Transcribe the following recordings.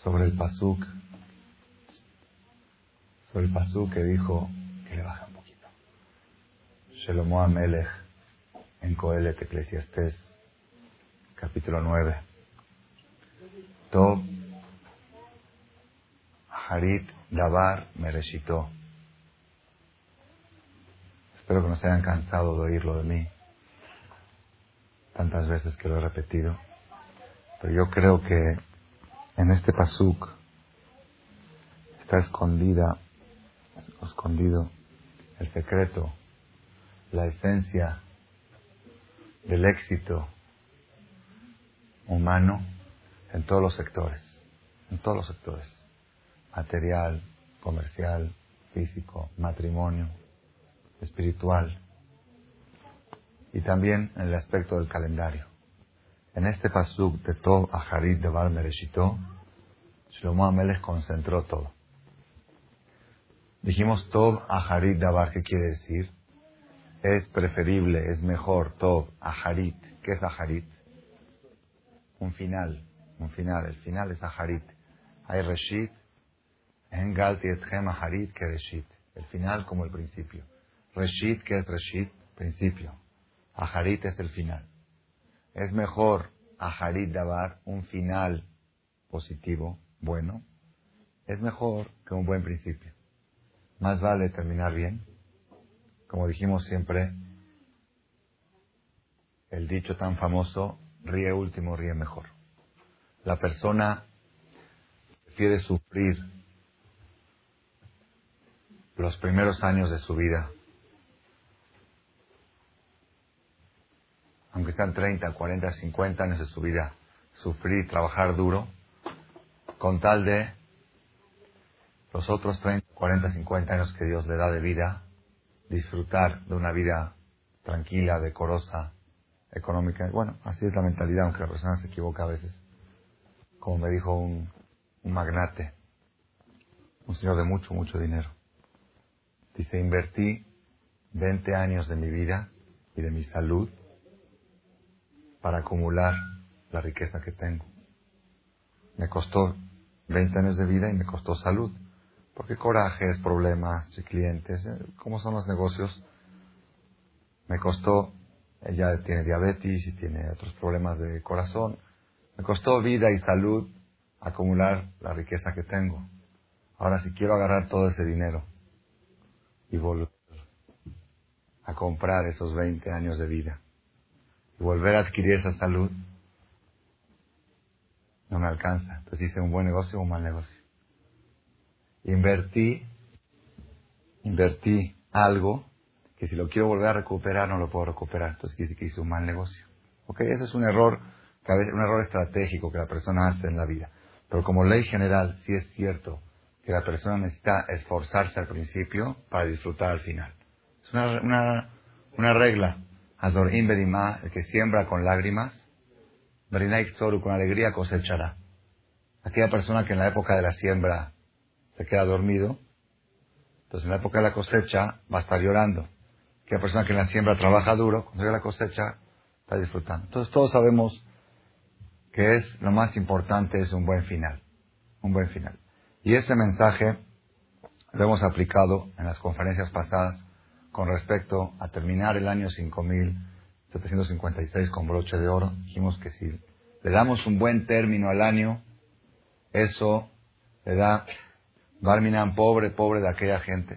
sobre el pasuk que dijo que le baja un poquito. Shelomo Amelech en Coelet Eclesiastés, capítulo 9. Tov Harit Davar Mereshito. Espero que no se hayan cansado de oírlo de mí tantas veces que lo he repetido, pero yo creo que en este pasuk está escondido el secreto, la esencia del éxito humano en todos los sectores, material, comercial, físico, matrimonio, espiritual, y también en el aspecto del calendario. En este pasuk de Tov Aharit Devar Mereshito, Shlomo Amelech concentró todo. Dijimos Tov Aharit Davar, ¿qué quiere decir? Es preferible, es mejor, Tov Aharit. ¿Qué es Aharit? Un final, el final es Aharit. Hay Reshit, En Galti Etchem Aharit que Reshit. El final como el principio. Reshit, ¿qué es Reshit? Principio. Aharit es el final. Es mejor Aharit Davar, un final positivo, bueno. Es mejor que un buen principio. Más vale terminar bien. Como dijimos siempre, el dicho tan famoso, ríe último, ríe mejor. La persona prefiere sufrir los primeros años de su vida, aunque están 30, 40, 50 años de su vida, sufrir, trabajar duro, con tal de los otros 30, 40, 50 años que Dios le da de vida, disfrutar de una vida tranquila, decorosa, económica. Bueno, así es la mentalidad, aunque la persona se equivoca a veces. Como me dijo un magnate, un señor de mucho dinero. Dice, invertí 20 años de mi vida y de mi salud para acumular la riqueza que tengo. Me costó 20 años de vida y me costó salud. Porque corajes, problemas, clientes, ¿cómo son los negocios? Me costó, ella tiene diabetes y tiene otros problemas de corazón. Me costó vida y salud acumular la riqueza que tengo. Ahora si quiero agarrar todo ese dinero y volver a comprar esos 20 años de vida y volver a adquirir esa salud, no me alcanza. Entonces hice un buen negocio o un mal negocio. Invertí algo que si lo quiero volver a recuperar no lo puedo recuperar. Entonces quiere decir que hice un mal negocio. Okay, ese es un error, un error estratégico que la persona hace en la vida. Pero como ley general sí es cierto que la persona necesita esforzarse al principio para disfrutar al final. Es una regla. Hazorim Bedimá, el que siembra con lágrimas, Berinai Tzoru, con alegría cosechará. Aquella persona que en la época de la siembra se queda dormido, entonces en la época de la cosecha va a estar llorando. Aquella persona que en la siembra trabaja duro, cuando llega la cosecha está disfrutando. Entonces todos sabemos que lo más importante es un buen final. Un buen final. Y ese mensaje lo hemos aplicado en las conferencias pasadas con respecto a terminar el año 5756 con broche de oro. Dijimos que si le damos un buen término al año, eso le da Barminan pobre de aquella gente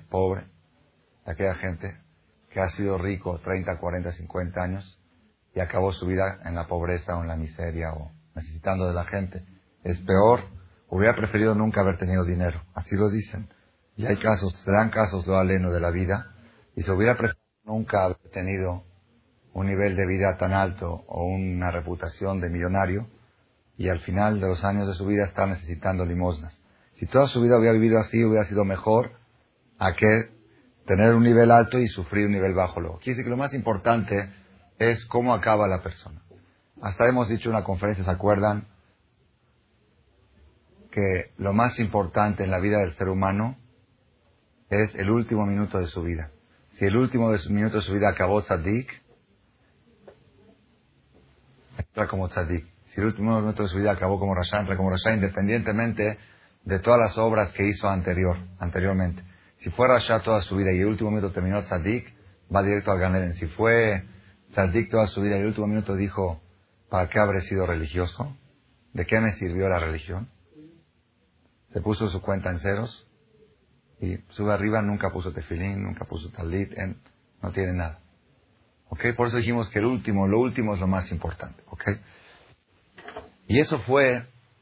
que ha sido rico 30, 40, 50 años y acabó su vida en la pobreza o en la miseria o necesitando de la gente. Es peor, hubiera preferido nunca haber tenido dinero. Así lo dicen. Y hay casos, se dan casos, lo aleno de la vida, y se hubiera preferido nunca haber tenido un nivel de vida tan alto o una reputación de millonario, y al final de los años de su vida está necesitando limosnas. Si toda su vida hubiera vivido así, hubiera sido mejor a que tener un nivel alto y sufrir un nivel bajo luego. Quiere decir que lo más importante es cómo acaba la persona. Hasta hemos dicho en una conferencia, ¿se acuerdan? Que lo más importante en la vida del ser humano es el último minuto de su vida. Si el último minuto de su vida acabó tzadik, entra como tzadik. Si Si el último minuto de su vida acabó como Rasha, entra como Rasha, independientemente de todas las obras que hizo anteriormente. Si fue Rasha toda su vida y el último minuto terminó Tzadik, va directo al Gan Eden. Si fue Tzadik toda su vida y el último minuto dijo, ¿para qué habré sido religioso? ¿De qué me sirvió la religión? Se puso su cuenta en ceros y sube arriba, nunca puso tefilín, nunca puso talit, no tiene nada. ¿Ok? Por eso dijimos que lo último es lo más importante. ¿Ok? Y eso fue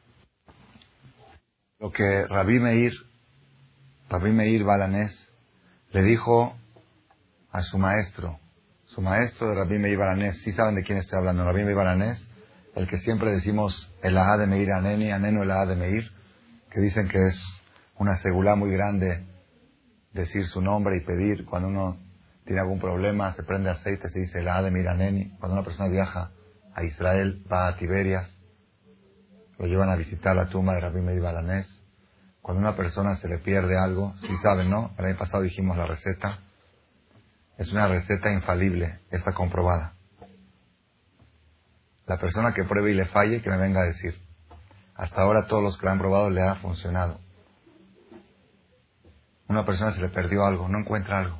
lo que Rabbi Meir Balanés le dijo a su maestro de Rabbi Meir Balanés. ¿Sí saben de quién estoy hablando? Rabbi Meir Balanés, el que siempre decimos el Ahad de Meir Aneni, Anenu el Ahad de Meir, que dicen que es una segulá muy grande decir su nombre y pedir cuando uno tiene algún problema, se prende aceite, se dice el Ahad de Meir Aneni. Cuando una persona viaja a Israel, va a Tiberias, lo llevan a visitar la tumba de Rabbi Meir Balanés. Cuando a una persona se le pierde algo, sí saben, ¿no? El año pasado dijimos la receta. Es una receta infalible, está comprobada. La persona que pruebe y le falle, que me venga a decir. Hasta ahora todos los que la han probado le ha funcionado. Una persona se le perdió algo, no encuentra algo.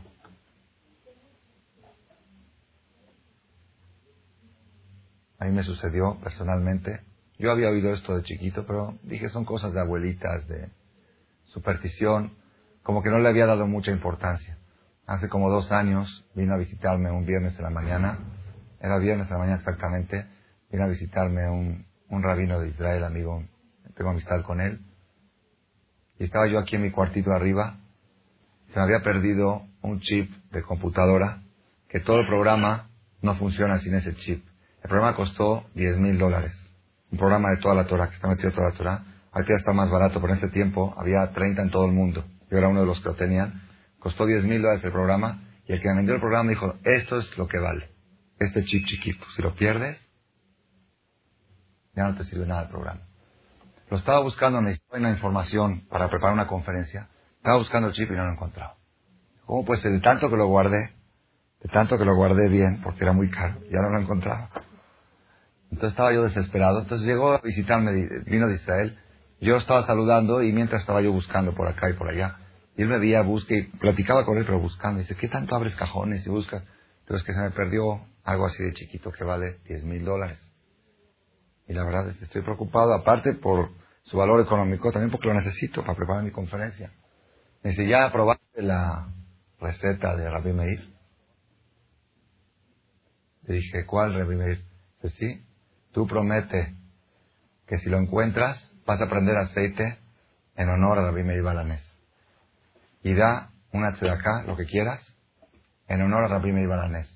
A mí me sucedió personalmente. Yo había oído esto de chiquito, pero dije son cosas de abuelitas, de superstición, como que no le había dado mucha importancia. Hace como 2 años vino a visitarme un viernes en la mañana, era viernes en la mañana exactamente, vino a visitarme un rabino de Israel, amigo, tengo amistad con él, y estaba yo aquí en mi cuartito arriba, se me había perdido un chip de computadora, que todo el programa no funciona sin ese chip. El programa costó $10,000, un programa de toda la Torah, que está metido toda la Torah. Ahorita ya está más barato, pero en ese tiempo había 30 en todo el mundo. Yo era uno de los que lo tenían. Costó $10,000 el programa, y el que me vendió el programa dijo, esto es lo que vale. Este chip chiquito, si lo pierdes, ya no te sirve nada el programa. Lo estaba buscando, necesitaba una información para preparar una conferencia. Estaba buscando el chip y no lo encontraba. ¿Cómo puede ser? De tanto que lo guardé bien, porque era muy caro, ya no lo encontraba. Entonces estaba yo desesperado. Entonces llegó a visitarme, vino de Israel. Yo estaba saludando y mientras estaba yo buscando por acá y por allá. Y él me veía, busqué y platicaba con él, pero buscando. Y dice, ¿qué tanto abres cajones y buscas? Pero es que se me perdió algo así de chiquito que vale $10,000. Y la verdad es que estoy preocupado, aparte por su valor económico, también porque lo necesito para preparar mi conferencia. Me dice, ¿ya probaste la receta de Rabbi Meir? Le dije, ¿cuál Rabbi Meir? Dice, sí, tú promete que si lo encuentras, vas a prender aceite en honor a Rabbi Meir Balanés. Y da una tzedaká, lo que quieras, en honor a Rabbi Meir Balanés.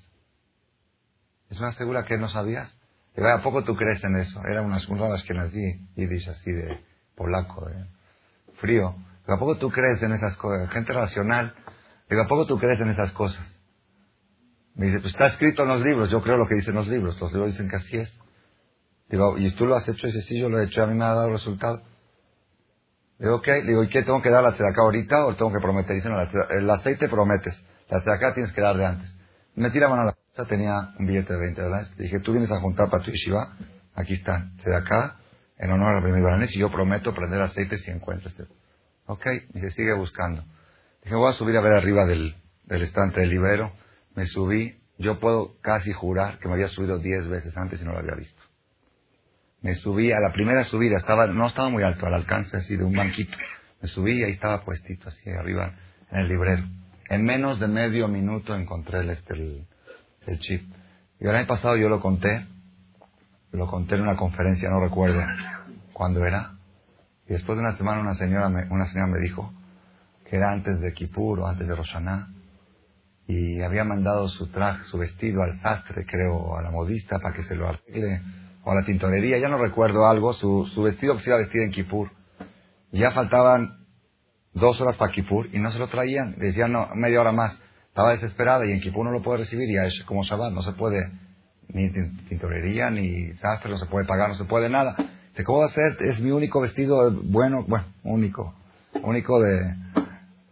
¿Es una segura que no sabías? Digo, ¿a poco tú crees en eso? Eran unas que nací, yiddish, así de polaco, de frío. Digo, ¿a poco tú crees en esas cosas? Gente racional. Digo, ¿a poco tú crees en esas cosas? Me dice, pues está escrito en los libros. Yo creo lo que dicen los libros. Los libros dicen que así es. Digo, ¿y tú lo has hecho? Y dice, sí, yo lo he hecho. A mí me ha dado resultado. Digo, ok. Digo, ¿y qué? ¿Tengo que dar la tzedaká ahorita o tengo que prometer? Dicen, no, el aceite prometes. La tzedaká tienes que dar de antes. Me tira mano a la bolsa, tenía un billete de $20. Le dije, tú vienes a juntar para tu yeshiva. Aquí están. Tzedaká, en honor a Rabbi Meir Balanés, y yo prometo prender aceite si encuentro este. Ok. Y se sigue buscando. Dije, voy a subir a ver arriba del estante del librero. Me subí. Yo puedo casi jurar que me había subido 10 veces antes y no lo había visto. Me subí, a la primera subida, no estaba muy alto, al alcance así de un banquito. Me subí y ahí estaba puestito, así arriba, en el librero. En menos de medio minuto encontré el chip. Y el año pasado yo lo conté en una conferencia, no recuerdo cuándo era. Y después de una semana una señora me dijo que era antes de Kippur o antes de Rosh Hashanah. Y había mandado su traje, su vestido al sastre, creo, a la modista para que se lo arregle. O a la tintorería, ya no recuerdo algo, su vestido que se iba a vestir en Kippur. Ya faltaban 2 horas para Kippur y no se lo traían. Le decían, no, media hora más. Estaba desesperada y en Kippur no lo puede recibir, ya es como Shabbat, no se puede ni tintorería, ni sastre, no se puede pagar, no se puede nada. Dice, ¿cómo va a ser? Es mi único vestido único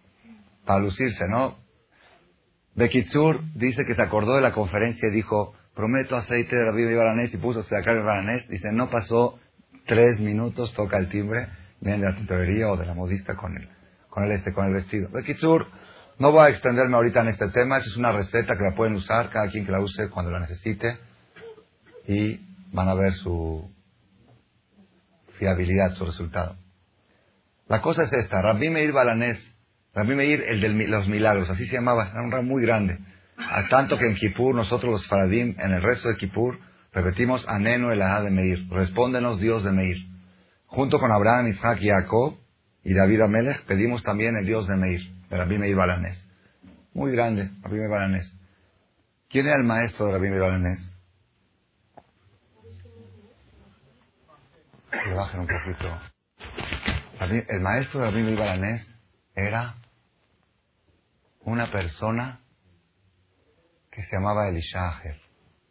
para lucirse, ¿no? Bekitsur dice que se acordó de la conferencia y dijo, prometo aceite de Rabbi Meir Balanés, y puso sacar el Balanés. Dice, no pasó 3 minutos, toca el timbre, viene de la tintorería o de la modista con el vestido. De Kitsur, no voy a extenderme ahorita en este tema, esa es una receta que la pueden usar, cada quien que la use cuando la necesite, y van a ver su fiabilidad, su resultado. La cosa es esta, Rabbi Meir Balanés, Rabbi Meir, el de los milagros, así se llamaba, era un ramo muy grande. A tanto que en Kippur, nosotros los Faradim, en el resto de Kippur, repetimos Anenu Elahá de Meir, respóndenos Dios de Meir. Junto con Abraham, Isaac y Jacob y David Amelech, pedimos también el Dios de Meir, de Rabbi Meir Balanés. Muy grande, Rabbi Meir Balanés. ¿Quién era el maestro de Rabbi Meir Balanés? Que bajen un poquito. El maestro de Rabbi Meir Balanés era una persona que se llamaba Elisha Ajer.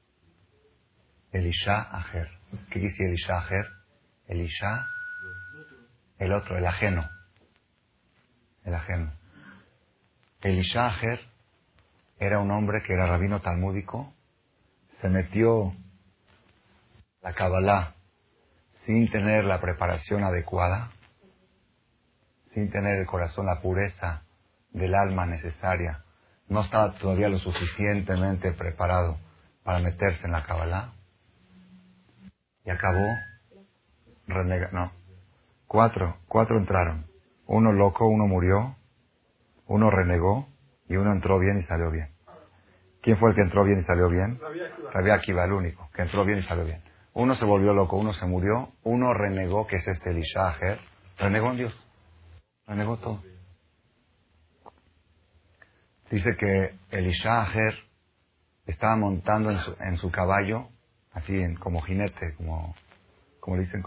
Elisha Ajer. ¿Qué quiere decir Elisha Ajer? Elisha, el otro, el ajeno. El ajeno. Elisha Ajer era un hombre que era rabino talmúdico, se metió la Kabbalah sin tener la preparación adecuada, sin tener el corazón, la pureza del alma necesaria. No estaba todavía lo suficientemente preparado para meterse en la Kabbalah. Y acabó no. Cuatro entraron. Uno loco, uno murió, uno renegó y uno entró bien y salió bien. ¿Quién fue el que entró bien y salió bien? Rabbi Akiva, el único, que entró bien y salió bien. Uno se volvió loco, uno se murió, uno renegó, que es este Elisha Ajer, renegó en Dios. Renegó todo. Dice que Elisha Ajer estaba montando en su caballo, así como jinete, como dicen,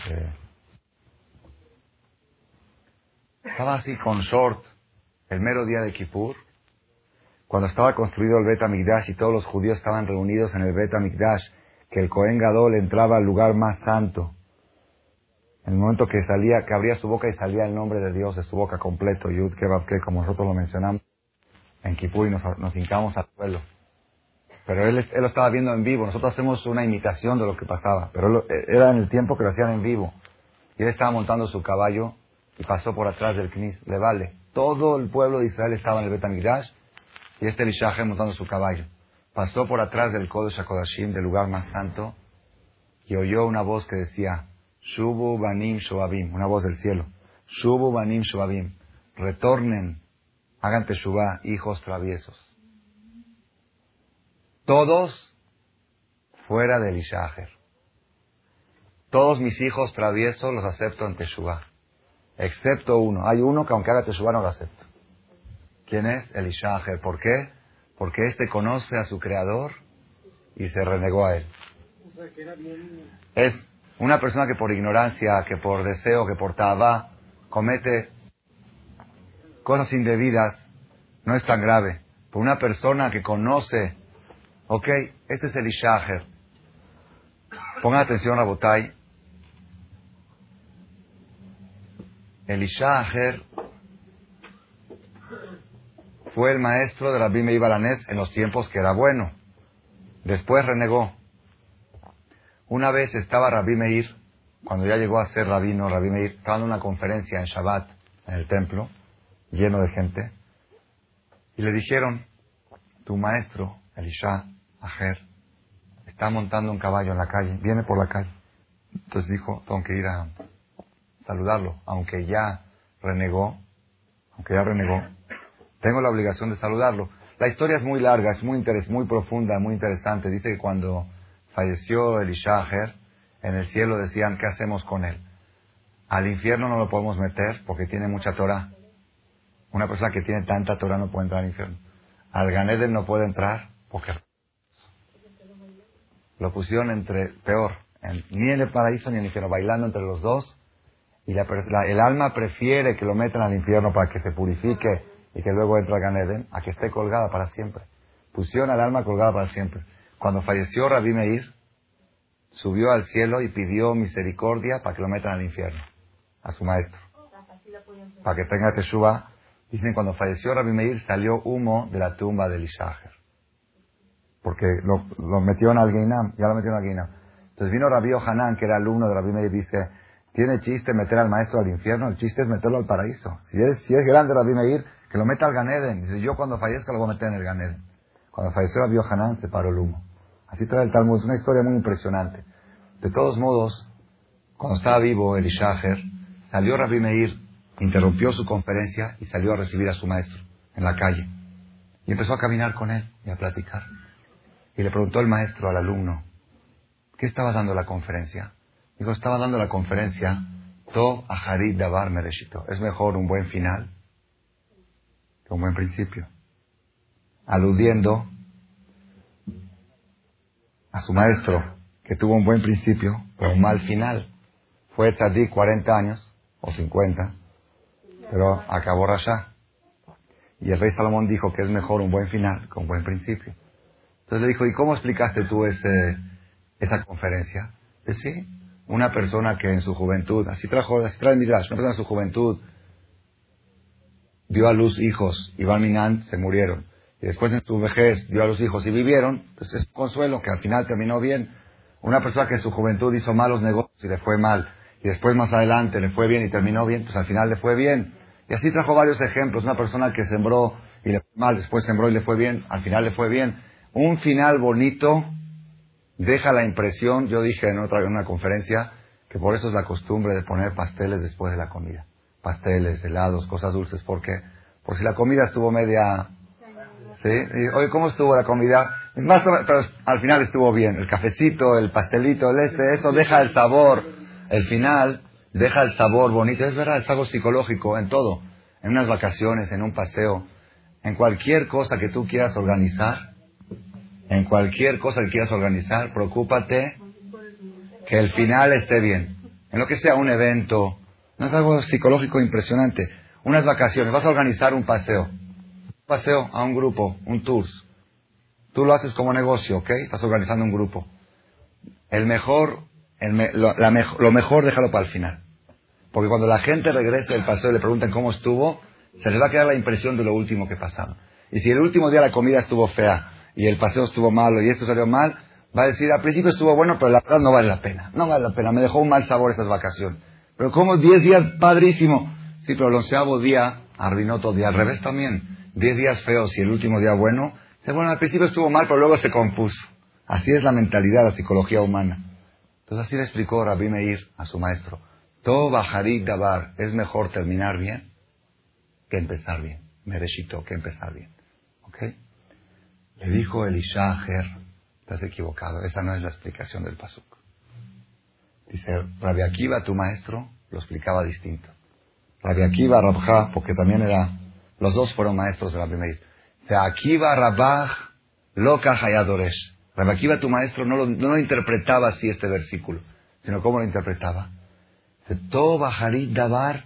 estaba así con short el mero día de Kippur, cuando estaba construido el Bet HaMikdash y todos los judíos estaban reunidos en el Bet HaMikdash, que el Cohen Gadol entraba al lugar más santo. En el momento que abría su boca y salía el nombre de Dios de su boca completo, Yud Ke Vav Ke, como nosotros lo mencionamos en Kippur, y nos hincamos al suelo. Pero él lo estaba viendo en vivo. Nosotros hacemos una imitación de lo que pasaba, pero era en el tiempo que lo hacían en vivo. Y él estaba montando su caballo y pasó por atrás del Knis. Le vale. Todo el pueblo de Israel estaba en el Bet HaMikdash y este Elisha Ajer montando su caballo. Pasó por atrás del Kodesh HaKodashim, del lugar más santo, y oyó una voz que decía, Shubu Banim Shobabim, una voz del cielo. Shubu Banim Shobabim, retornen, hagan teshuvá, hijos traviesos. Todos fuera de Elisha Ajer. Todos mis hijos traviesos los acepto en teshuvá, excepto uno. Hay uno que aunque haga teshuvá no lo acepto. ¿Quién es? Elisha Ajer. ¿Por qué? Porque este conoce a su creador y se renegó a él. Es una persona que por ignorancia, que por deseo, que por ta'avá comete cosas indebidas, no es tan grave. Por una persona que conoce, este es Elisha Ajer. Pongan atención, Rabotay. Elisha Ajer fue el maestro de Rabbi Meir Balanés en los tiempos que era bueno. Después renegó. Una vez estaba Rabbi Meir, cuando ya llegó a ser rabino, Rabbi Meir, estaba dando una conferencia en Shabbat, en el templo, lleno de gente, y le dijeron, tu maestro, Elisha Ajer, está montando un caballo en la calle, viene por la calle. Entonces dijo, tengo que ir a saludarlo, aunque ya renegó, tengo la obligación de saludarlo. La historia es muy larga, es muy profunda, muy interesante. Dice que cuando falleció Elisha Ajer, en el cielo decían, ¿qué hacemos con él? Al infierno no lo podemos meter porque tiene mucha Torah. Una persona que tiene tanta Torah no puede entrar al infierno. Al Gan Eden no puede entrar porque lo pusieron ni en el paraíso ni en el infierno, bailando entre los dos. Y el alma prefiere que lo metan al infierno para que se purifique y que luego entre al Gan Eden, a que esté colgada para siempre. Pusieron al alma colgada para siempre. Cuando falleció Rabbi Meir, subió al cielo y pidió misericordia para que lo metan al infierno, a su maestro, para que tenga teshuvá. Dicen, cuando falleció Rabbi Meir, salió humo de la tumba de Elisha Ajer. porque lo metieron al Guinam, ya lo metieron al Guinam. Entonces vino Rabbi Yohanan, que era alumno de Rabbi Meir, y dice, ¿tiene chiste meter al maestro al infierno? El chiste es meterlo al paraíso. Si es grande Rabbi Meir, que lo meta al Gan Eden. Dice, yo cuando fallezca lo voy a meter en el Gan Eden. Cuando falleció Rabbi Yohanan, se paró el humo. Así trae el Talmud. Es una historia muy impresionante. De todos modos, cuando estaba vivo Elishaher, salió Rabbi Meir, interrumpió su conferencia y salió a recibir a su maestro en la calle. Y empezó a caminar con él y a platicar. Y le preguntó el maestro al alumno, ¿qué estaba dando la conferencia? Dijo, estaba dando la conferencia, To Aharit Davar Mereshito. Es mejor un buen final que un buen principio. Aludiendo a su maestro, que tuvo un buen principio, pero un mal final. Fue tzadik 40 años, o 50, pero acabó Rasha. Y el rey Salomón dijo que es mejor un buen final que un buen principio. Entonces le dijo, ¿y cómo explicaste tú esa conferencia? Dice, sí, una persona que en su juventud, así trae Midrash, una persona en su juventud dio a luz hijos, y Barminan se murieron. Y después en su vejez dio a luz hijos y vivieron, pues es un consuelo que al final terminó bien. Una persona que en su juventud hizo malos negocios y le fue mal, y después más adelante le fue bien y terminó bien, pues al final le fue bien. Y así trajo varios ejemplos. Una persona que sembró y le fue mal, después sembró y le fue bien, al final le fue bien. Un final bonito deja la impresión, yo dije en una conferencia, que por eso es la costumbre de poner pasteles después de la comida. Pasteles, helados, cosas dulces, ¿por qué? Por si la comida estuvo media... ¿Sí? Y, oye, ¿cómo estuvo la comida? Más o menos, pero al final estuvo bien. El cafecito, el pastelito, eso deja el sabor. El final deja el sabor bonito. Es verdad, es algo psicológico en todo. En unas vacaciones, en un paseo, en cualquier cosa que tú quieras organizar, preocúpate que el final esté bien. En lo que sea un evento, no es algo psicológico impresionante. Unas vacaciones, vas a organizar un paseo a un grupo, un tour. Tú lo haces como negocio, ¿ok? Estás organizando un grupo. Lo mejor déjalo para el final. Porque cuando la gente regrese del paseo y le pregunten cómo estuvo, se les va a quedar la impresión de lo último que pasaron. Y si el último día la comida estuvo fea, y el paseo estuvo malo, y esto salió mal, va a decir, al principio estuvo bueno, pero la verdad no vale la pena. No vale la pena, me dejó un mal sabor estas vacaciones. Pero como 10 días, padrísimo. Sí, pero el 11º día arruinó todo. Y al revés también. 10 días feos y el último día bueno. Bueno, al principio estuvo mal, pero luego se compuso. Así es la mentalidad, la psicología humana. Entonces así le explicó Rabbi Meir a su maestro. To Baharit Dabar, es mejor terminar bien que empezar bien. Mereshito, que empezar bien. ¿Ok? Le dijo Elishaher, estás equivocado, esa no es la explicación del pasuk. Dice, Rabbi Akiva, tu maestro, lo explicaba distinto. Rabbi Akiva, Rabja, porque también los dos fueron maestros de Rabbi Meir. Se Akiva, Rabaj, Loka Hayadoresh. Rabbi Akiva, tu maestro, no lo interpretaba así este versículo, sino cómo lo interpretaba. Se To Baharit Dabar,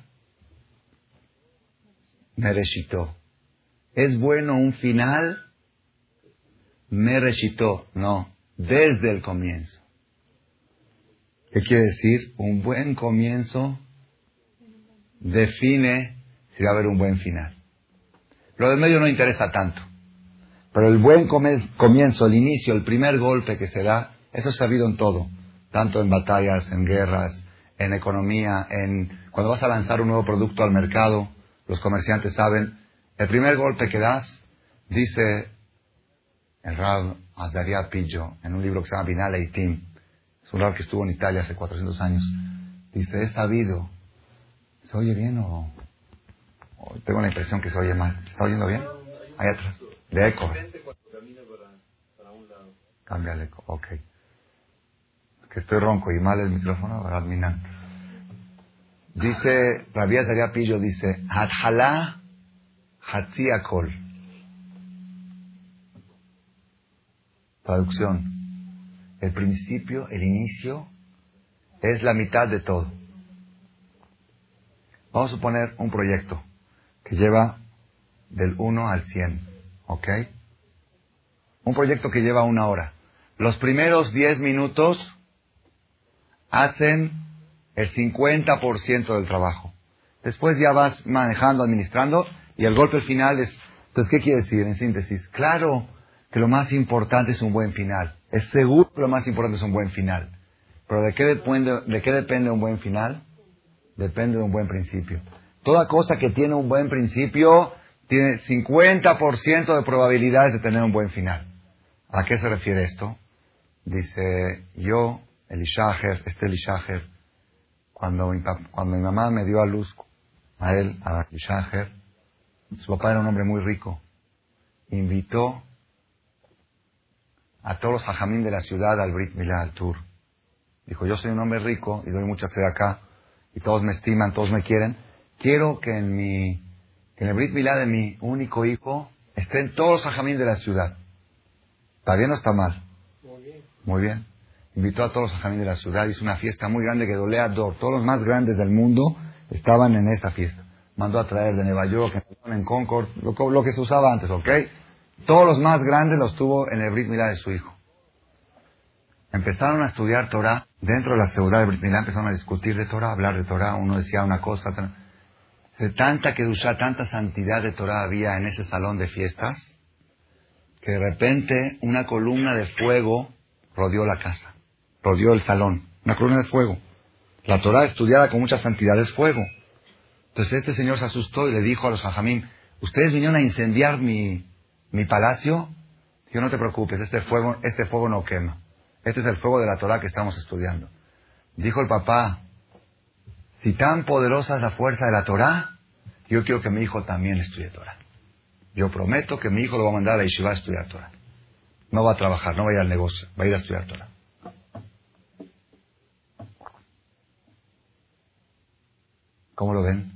Mereshito. Es bueno un final, Mereshito, no, desde el comienzo. ¿Qué quiere decir? Un buen comienzo define si va a haber un buen final. Lo del medio no interesa tanto. Pero el buen comienzo, el inicio, el primer golpe que se da, eso es sabido en todo. Tanto en batallas, en guerras, en economía, cuando vas a lanzar un nuevo producto al mercado, los comerciantes saben, el primer golpe que das, dice el Rav Azaria Pillo, en un libro que se llama Binal Eitim, es un Rav que estuvo en Italia hace 400 años, dice, es sabido. ¿Se oye bien o tengo la impresión que se oye mal? ¿Se está oyendo bien? Ahí atrás. De eco. Cambia el eco, ok. Es que estoy ronco y mal el micrófono, ¿verdad, Minan? Dice, Rabbi Azaria Pillo dice, Hathala Hatzi Akol. Traducción. El principio, el inicio, es la mitad de todo. Vamos a suponer un proyecto que lleva del 1 al 100, ¿ok? Un proyecto que lleva 1 hora. Los primeros 10 minutos hacen el 50% del trabajo. Después ya vas manejando, administrando, y el golpe final es... Entonces, ¿qué quiere decir en síntesis? Claro que lo más importante es un buen final. Es seguro que lo más importante es un buen final. Pero ¿de qué depende un buen final? Depende de un buen principio. Toda cosa que tiene un buen principio tiene 50% de probabilidades de tener un buen final. ¿A qué se refiere esto? Dice, yo, Elishaher, cuando mi mamá me dio a luz a él, a Elishaher, su papá era un hombre muy rico. Invitó a todos los hajamim de la ciudad al Brit Milá, al tour. Dijo, yo soy un hombre rico y doy mucha fe acá, y todos me estiman, todos me quieren. Quiero que en el Brit Milá de mi único hijo estén todos los hajamim de la ciudad. ¿Está bien o está mal? Muy bien. Muy bien. Invitó a todos los hajamim de la ciudad, hizo una fiesta muy grande que dolea Dor. Todos los más grandes del mundo estaban en esa fiesta. Mandó a traer de Nueva York, en Concord, lo que se usaba antes, ¿ok? Todos los más grandes los tuvo en el Brit Milá de su hijo. Empezaron a estudiar Torah. Dentro de la ciudad del Brit Milá empezaron a discutir de Torah, hablar de Torah. Uno decía una cosa, de tanta kedushá, tanta santidad de Torah había en ese salón de fiestas, que de repente una columna de fuego rodeó la casa, rodeó el salón. Una columna de fuego. La Torah estudiada con mucha santidad es fuego. Entonces este señor se asustó y le dijo a los hajamim, ¿ustedes vinieron a incendiar mi palacio? Dijo, no te preocupes, este fuego no quema. Este es el fuego de la Torah que estamos estudiando. Dijo el papá, si tan poderosa es la fuerza de la Torah, yo quiero que mi hijo también estudie Torah. Yo prometo que mi hijo lo va a mandar a la yeshiva a estudiar Torah. No va a trabajar, no va a ir al negocio, va a ir a estudiar Torah. ¿Cómo lo ven?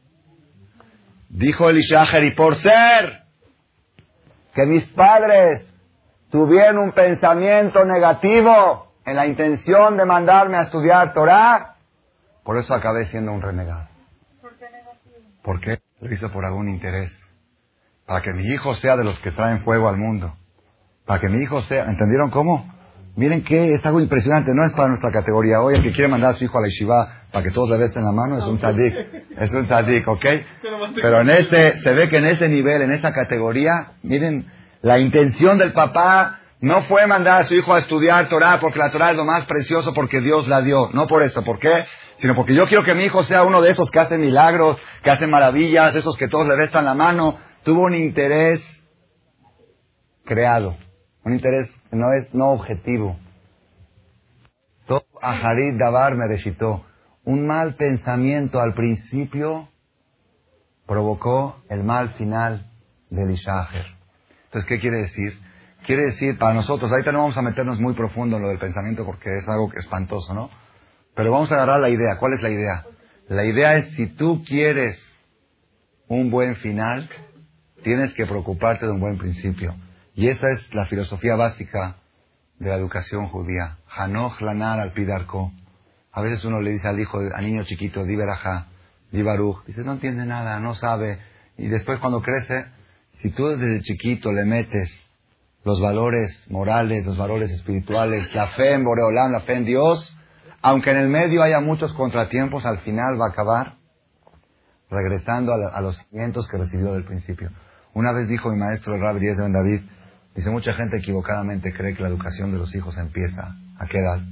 Dijo Elishaher, y por ser que mis padres tuvieron un pensamiento negativo en la intención de mandarme a estudiar Torah, por eso acabé siendo un renegado. ¿Por qué negativo? ¿Por qué? Lo hizo por algún interés. Para que mi hijo sea de los que traen fuego al mundo. Para que mi hijo sea... ¿Entendieron cómo? Miren que es algo impresionante. No es para nuestra categoría. Hoy el que quiere mandar a su hijo a la yeshiva para que todos le besten la mano es un tzadik. Es un tzadik, ¿ok? Pero se ve que en ese nivel, en esa categoría, miren, la intención del papá no fue mandar a su hijo a estudiar Torah porque la Torah es lo más precioso porque Dios la dio. No por eso. ¿Por qué? Sino porque yo quiero que mi hijo sea uno de esos que hacen milagros, que hacen maravillas, esos que todos le bestan la mano. Tuvo un interés creado. Un interés no objetivo. Todo Aharit Davar me recitó. Un mal pensamiento al principio provocó el mal final de Elishaher. Entonces, ¿qué quiere decir? Quiere decir, para nosotros, ahorita no vamos a meternos muy profundo en lo del pensamiento porque es algo espantoso, ¿no? Pero vamos a agarrar la idea. ¿Cuál es la idea? La idea es, si tú quieres un buen final, tienes que preocuparte de un buen principio. Y esa es la filosofía básica de la educación judía. Hanoch lanar al pidarko. A veces uno le dice al niño chiquito, di verajá, di baruch. Dice, no entiende nada, no sabe. Y después cuando crece, si tú desde chiquito le metes los valores morales, los valores espirituales, la fe en Boreolam, la fe en Dios, aunque en el medio haya muchos contratiempos, al final va a acabar regresando a los cimientos que recibió del principio. Una vez dijo mi maestro el Rabbi Eliezer Ben David, dice, mucha gente equivocadamente cree que la educación de los hijos empieza. ¿A qué edad?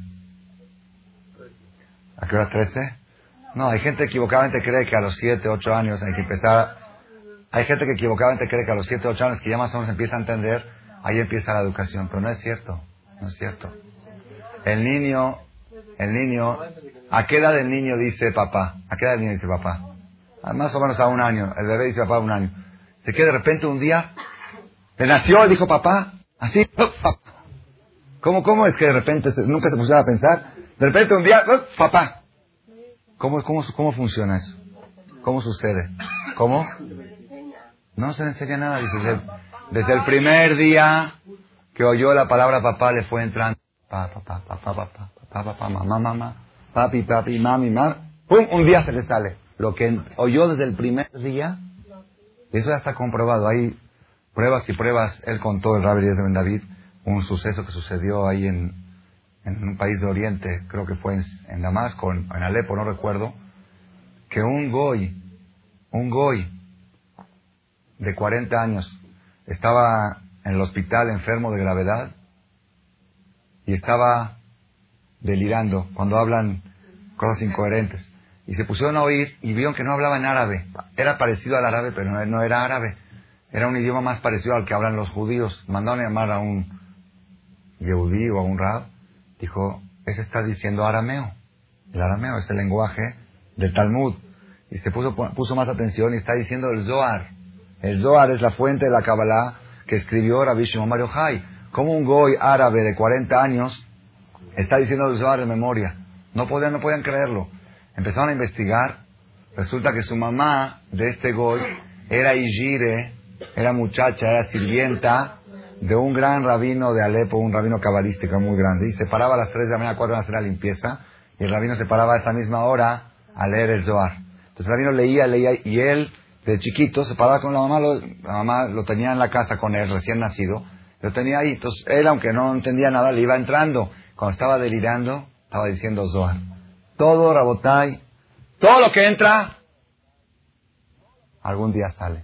¿A qué edad? ¿13? No, hay gente que equivocadamente cree que a los 7, 8 años hay que empezar. Hay gente que equivocadamente cree que a los 7, 8 años, que ya más o menos empieza a entender, ahí empieza la educación. Pero no es cierto. No es cierto. El niño, ¿a qué edad el niño dice papá? ¿A qué edad el niño dice papá? Más o menos a 1 año. El bebé dice papá a 1 año. Se queda de repente un día, le nació y dijo papá, así, papá. ¿Cómo es que de repente nunca se pusieron a pensar? De repente un día, papá. ¿Cómo funciona eso? ¿Cómo sucede? ¿Cómo? No se le enseña nada. Dice, desde el primer día que oyó la palabra papá le fue entrando. Papá, mamá, papi, mami. ¡Pum! Un día se le sale. Lo que oyó desde el primer día, eso ya está comprobado. Hay pruebas y pruebas. Él contó, el Rabbi Eliezer Ben David, un suceso que sucedió ahí en un país de Oriente, creo que fue en Damasco, en Alepo, no recuerdo, que un goy de 40 años estaba en el hospital enfermo de gravedad y estaba delirando cuando hablan cosas incoherentes. Y se pusieron a oír y vieron que no hablaba en árabe. Era parecido al árabe, pero no era árabe. Era un idioma más parecido al que hablan los judíos. Mandaron a llamar a un yehudí o a un rab. Dijo, ese está diciendo arameo. El arameo es el lenguaje del Talmud. Y se puso más atención y está diciendo el Zohar. El Zohar es la fuente de la Kabbalah que escribió Rabbi Shimon Bar Yochai. Como un goy árabe de 40 años está diciendo el Zohar de memoria. No podían creerlo. Empezaron a investigar. Resulta que su mamá de este goy era Ijire, era muchacha, era sirvienta de un gran rabino de Alepo, un rabino cabalístico muy grande. Y se paraba a las 3 de la mañana, 4 a hacer la limpieza. Y el rabino se paraba a esa misma hora a leer el Zohar. Entonces el rabino leía, y él, de chiquito, se paraba con la mamá. La mamá lo tenía en la casa con él, recién nacido. Lo tenía ahí. Entonces él, aunque no entendía nada, le iba entrando. Cuando estaba delirando, estaba diciendo Zohar. Todo, Rabotai, todo lo que entra, algún día sale.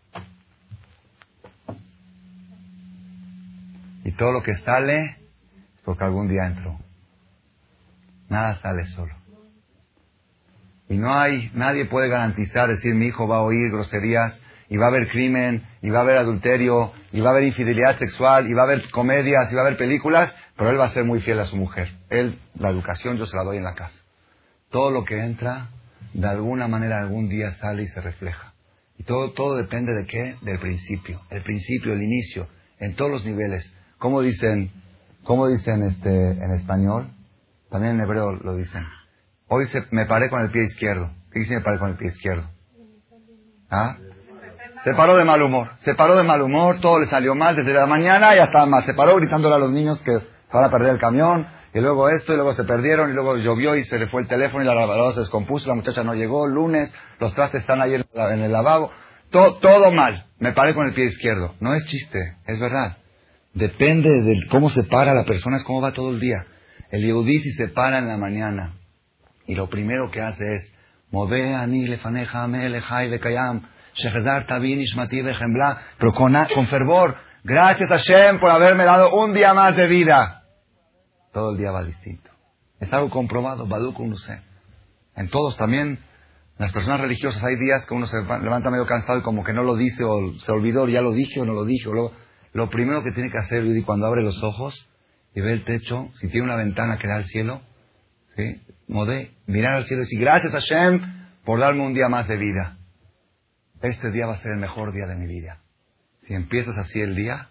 Y todo lo que sale, es porque algún día entró. Nada sale solo. Y nadie puede garantizar, decir, mi hijo va a oír groserías, y va a haber crimen, y va a haber adulterio, y va a haber infidelidad sexual, y va a haber comedias, y va a haber películas, pero él va a ser muy fiel a su mujer. Él, la educación yo se la doy en la casa. Todo lo que entra, de alguna manera, algún día sale y se refleja. Y todo depende de qué? Del principio. El principio, el inicio, en todos los niveles. ¿Cómo dicen en español? También en hebreo lo dicen. Hoy me paré con el pie izquierdo. ¿Qué dice me paré con el pie izquierdo? ¿Ah? Se paró de mal humor, todo le salió mal desde la mañana y hasta más. Se paró gritándole a los niños que van a perder el camión, y luego esto, y luego se perdieron, y luego llovió y se le fue el teléfono y la lavadora se descompuso, la muchacha no llegó, lunes, los trastes están ahí en el lavabo. Todo mal. Me paré con el pie izquierdo. No es chiste, es verdad. Depende de cómo se para la persona, es cómo va todo el día. El Yehudí si se para en la mañana y lo primero que hace es Modé ani lefaneja melechai vekayam shechedar tabin ishmati vejembla, pero con fervor. Gracias a Hashem por haberme dado un día más de vida. Todo el día va distinto. Es algo comprobado, Baduk Unuse. En todos también, las personas religiosas, hay días que uno se levanta medio cansado y como que no lo dice o se olvidó, ya lo dije o no lo dije. Lo primero que tiene que hacer cuando abre los ojos y ve el techo, si tiene una ventana que da al cielo, ¿sí? Modé, mirar al cielo y decir, gracias a Hashem por darme un día más de vida. Este día va a ser el mejor día de mi vida. Si empiezas así el día,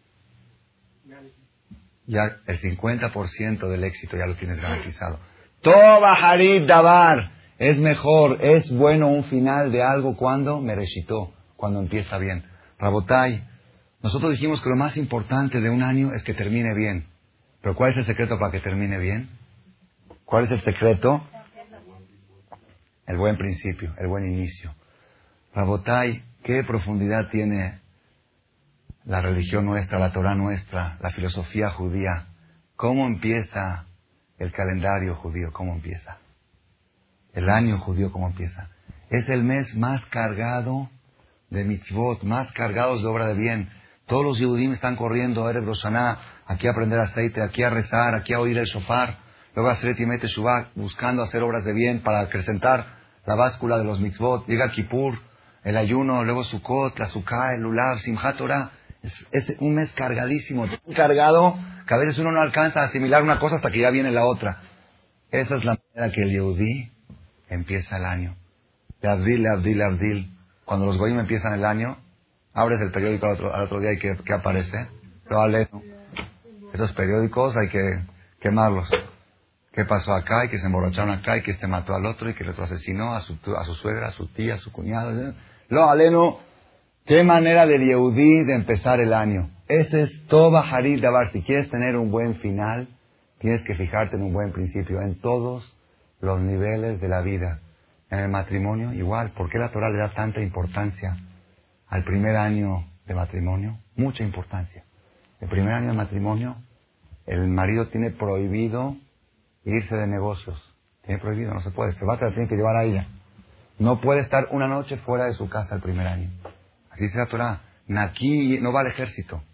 ya el 50% del éxito ya lo tienes garantizado. Toba Harit Dabar. Es mejor, es bueno un final de algo cuando mereshitó, cuando empieza bien. Rabotai, nosotros dijimos que lo más importante de un año es que termine bien. Pero ¿cuál es el secreto para que termine bien? ¿Cuál es el secreto? El buen principio, el buen inicio. Rabotai, ¿qué profundidad tiene la religión nuestra, la Torah nuestra, la filosofía judía? ¿Cómo empieza el calendario judío? ¿Cómo empieza? El año judío, ¿cómo empieza? Es el mes más cargado de mitzvot, más cargados de obra de bien. Todos los Yehudim están corriendo a Erev Rosh Hashanah, aquí a prender aceite, aquí a rezar, aquí a oír el shofar, luego a hacer Yemei Teshuvah, buscando hacer obras de bien para acrecentar la báscula de los mitzvot. Llega Kippur, el ayuno, luego Sukkot, la Sukkah, el Lulav, Simchat Torah. Es un mes cargadísimo, tan cargado que a veces uno no alcanza a asimilar una cosa hasta que ya viene la otra. Esa es la manera que el Yehudí empieza el año. Leavdil. Cuando los goyim empiezan el año, abres el periódico al otro día y ¿qué aparece? Lo aleno. Esos periódicos hay que quemarlos. ¿Qué pasó acá? Y que se emborracharon acá, y que este mató al otro, y que el otro asesinó a su suegra, a su tía, a su cuñado. Lo aleno. ¿Qué manera del Yehudí de empezar el año? Ese es Toba Harit Dabar. Si quieres tener un buen final, tienes que fijarte en un buen principio, en todos los niveles de la vida. En el matrimonio, igual. ¿Por qué la Torah le da tanta importancia al primer año de matrimonio? Mucha importancia. El primer año de matrimonio, el marido tiene prohibido irse de negocios. Tiene prohibido, no se puede. Se va, se la tiene que llevar a ella. No puede estar una noche fuera de su casa el primer año. Así dice la Torah. Aquí no va al ejército.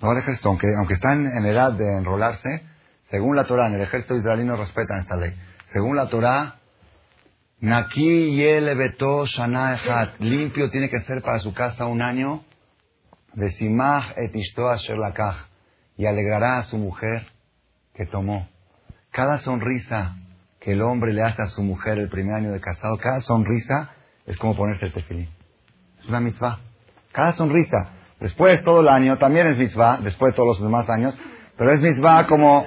No va al ejército, aunque están en edad de enrolarse, según la Torah, en el ejército israelí no respetan esta ley. Según la Torah, Naki yele beto shana echat, limpio tiene que ser para su casa un año, Vesimach et ishto asher lakach, y alegrará a su mujer que tomó. Cada sonrisa que el hombre le hace a su mujer el primer año de casado, cada sonrisa es como ponerse el tefilín. Es una mitzvah. Cada sonrisa. Después todo el año también es mitzvah, después de todos los demás años, pero es mitzvah como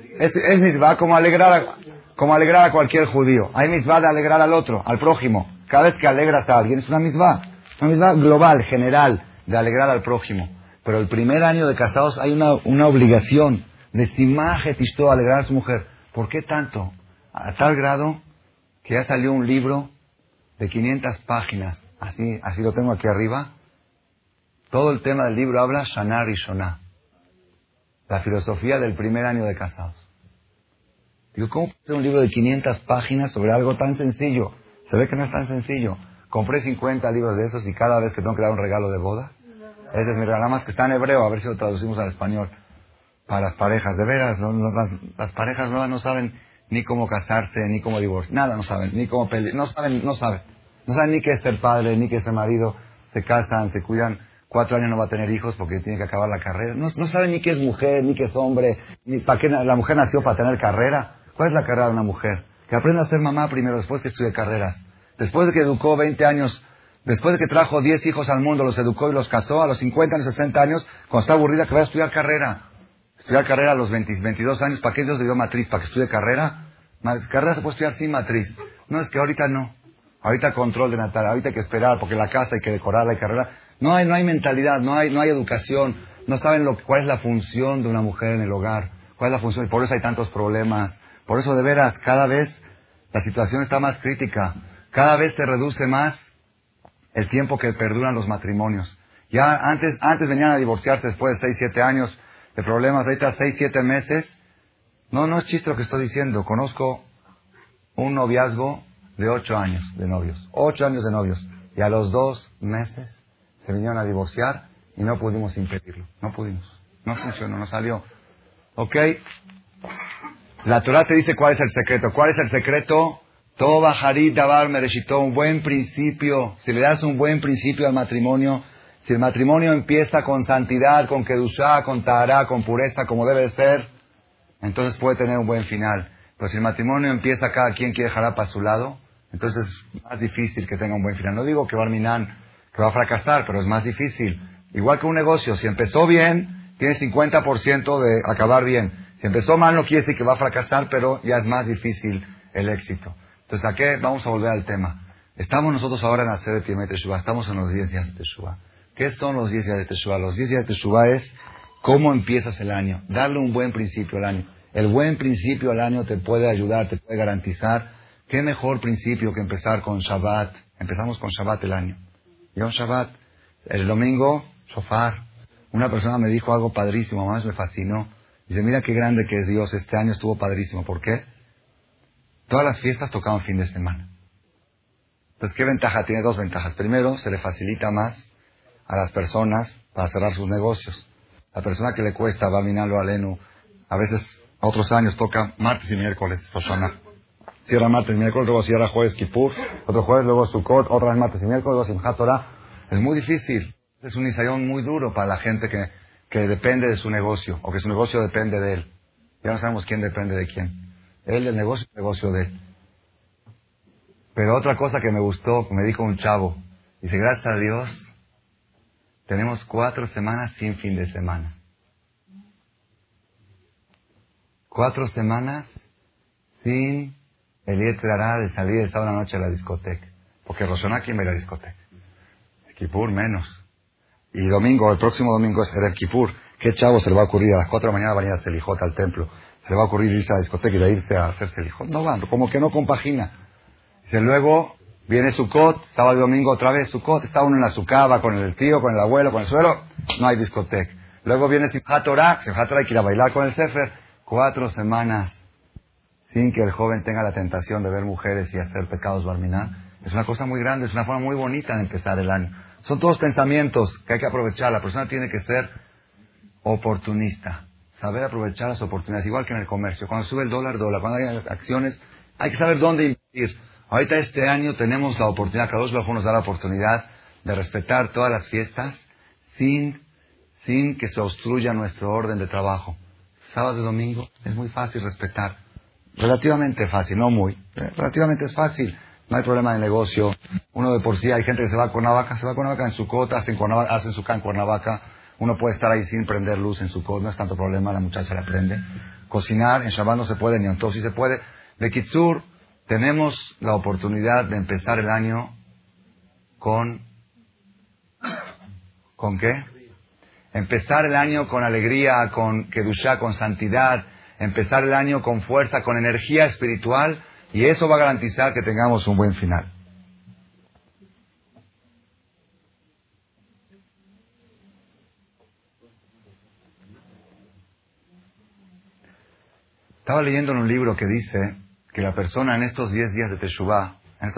alegrar a cualquier judío. Hay mitzvah de alegrar al otro, al prójimo. Cada vez que alegras a alguien es una mitzvah global, general, de alegrar al prójimo. Pero el primer año de casados hay una obligación de simaje tishto, alegrar a su mujer. ¿Por qué tanto? A tal grado que ya salió un libro de 500 páginas, así lo tengo aquí arriba. Todo el tema del libro habla Shana Rishona, la filosofía del primer año de casados. Digo, ¿cómo puede ser un libro de 500 páginas sobre algo tan sencillo? Se ve que no es tan sencillo. Compré 50 libros de esos y cada vez que tengo que dar un regalo de boda, ese es mi regalo, nada más que está en hebreo, a ver si lo traducimos al español. Para las parejas, de veras, las parejas nuevas no saben ni cómo casarse, ni cómo divorciar, nada no saben, ni cómo pelear, no saben ni qué es ser padre, ni qué es ser marido, se casan, se cuidan, 4 años no va a tener hijos porque tiene que acabar la carrera, no saben ni qué es mujer, ni qué es hombre, ni para qué la mujer nació para tener carrera. ¿Cuál es la carrera de una mujer? Que aprenda a ser mamá primero, después que estudie carreras. Después de que educó 20 años, después de que trajo 10 hijos al mundo, los educó y los casó, a los 50 años, 60 años, cuando está aburrida, que vaya a estudiar carrera. Estudiar carrera a los 22 años, ¿para qué Dios le dio matriz? ¿Para que estudie carrera? Carrera se puede estudiar sin matriz. No, es que ahorita no. Ahorita control de natal, ahorita hay que esperar, porque la casa hay que decorarla y carrera. No hay mentalidad, no hay educación. No saben cuál es la función de una mujer en el hogar. ¿Cuál es la función? Y por eso hay tantos problemas. Por eso, de veras, cada vez la situación está más crítica. Cada vez se reduce más el tiempo que perduran los matrimonios. Ya antes venían a divorciarse después de 6, 7 años de problemas. Ahorita 6, 7 meses. No es chiste lo que estoy diciendo. Conozco un noviazgo de 8 años de novios. 8 años de novios. Y a los 2 meses se vinieron a divorciar y no pudimos impedirlo. No pudimos. No funcionó, no salió. ¿Ok? La Torah te dice cuál es el secreto. ¿Cuál es el secreto? Toba Harit Dabar Mereshito, un buen principio. Si le das un buen principio al matrimonio, si el matrimonio empieza con santidad, con kedushá, con tahará, con pureza, como debe de ser, entonces puede tener un buen final. Pero si el matrimonio empieza cada quien quiere jalar para su lado, entonces es más difícil que tenga un buen final. No digo que Barminan que va a fracasar, pero es más difícil. Igual que un negocio, si empezó bien, tiene 50% de acabar bien. Si empezó mal no quiere decir que va a fracasar, pero ya es más difícil el éxito. Entonces, ¿a qué? Vamos a volver al tema. Estamos nosotros ahora en hacer el Yemei Teshuvah, estamos en los 10 días de Teshuvah. ¿Qué son los 10 días de Teshuvah? Los 10 días de Teshuvah es cómo empiezas el año, darle un buen principio al año. El buen principio al año te puede ayudar, te puede garantizar. ¿Qué mejor principio que empezar con Shabbat? Empezamos con Shabbat el año. Yom Shabbat, el domingo, Shofar. Una persona me dijo algo padrísimo, más me fascinó. Dice, mira qué grande que es Dios, este año estuvo padrísimo. ¿Por qué? Todas las fiestas tocaban fin de semana. Entonces, ¿qué ventaja? Tiene 2 ventajas. Primero, se le facilita más a las personas para cerrar sus negocios. La persona que le cuesta, va a Minalo Alenu, a veces, a otros años toca martes y miércoles, Rosh Hashanah. Cierra martes y miércoles, luego cierra jueves Kippur, otro jueves, luego Sukkot, otra vez martes y miércoles, luego Simchat Torah. Es muy difícil. Es un nisayón muy duro para la gente que depende de su negocio, o que su negocio depende de él. Ya no sabemos quién depende de quién. Él del negocio, el negocio de él. Pero otra cosa que me gustó, me dijo un chavo, dice, gracias a Dios, tenemos 4 semanas sin fin de semana. 4 semanas sin el Yetzer Hara de salir el sábado a la noche a la discoteca. Porque Rosh Hashanah, ¿quién va a la discoteca? El Kippur menos. Y domingo, el próximo domingo es el Kippur. ¿Qué chavo se le va a ocurrir a las 4 de la mañana venir a Selijot al templo? Se le va a ocurrir irse a la discoteca y de irse a hacer Selijot. No van, como que no compagina. Dice, luego viene Sukkot, sábado y domingo otra vez Sukkot. Está uno en la sucaba, con el tío, con el abuelo, con el suelo. No hay discoteca. Luego viene Simchat Torah. Simchat Torah hay que ir a bailar con el Sefer. 4 semanas sin que el joven tenga la tentación de ver mujeres y hacer pecados barminan. Es una cosa muy grande, es una forma muy bonita de empezar el año. Son todos pensamientos que hay que aprovechar. La persona tiene que ser oportunista. Saber aprovechar las oportunidades, igual que en el comercio. Cuando sube el dólar, cuando hay acciones, hay que saber dónde invertir. Ahorita este año tenemos la oportunidad, Kadosh Baruj Hu nos da la oportunidad de respetar todas las fiestas sin que se obstruya nuestro orden de trabajo. Sábado y domingo es muy fácil respetar. Relativamente fácil, no muy. Relativamente es fácil. No hay problema de negocio. Uno de por sí, hay gente que se va a Cuernavaca en su cota, hacen su can en Cuernavaca. Uno puede estar ahí sin prender luz en su cota, no es tanto problema, la muchacha la prende. Cocinar, en Shabbat no se puede, ni en todo sí se puede. De Kitsur, tenemos la oportunidad de empezar el año ¿con qué? Empezar el año con alegría, con kedushá, con santidad. Empezar el año con fuerza, con energía espiritual. Y eso va a garantizar que tengamos un buen final. Estaba leyendo en un libro que dice que la persona en estos 10 días de Teshuvah,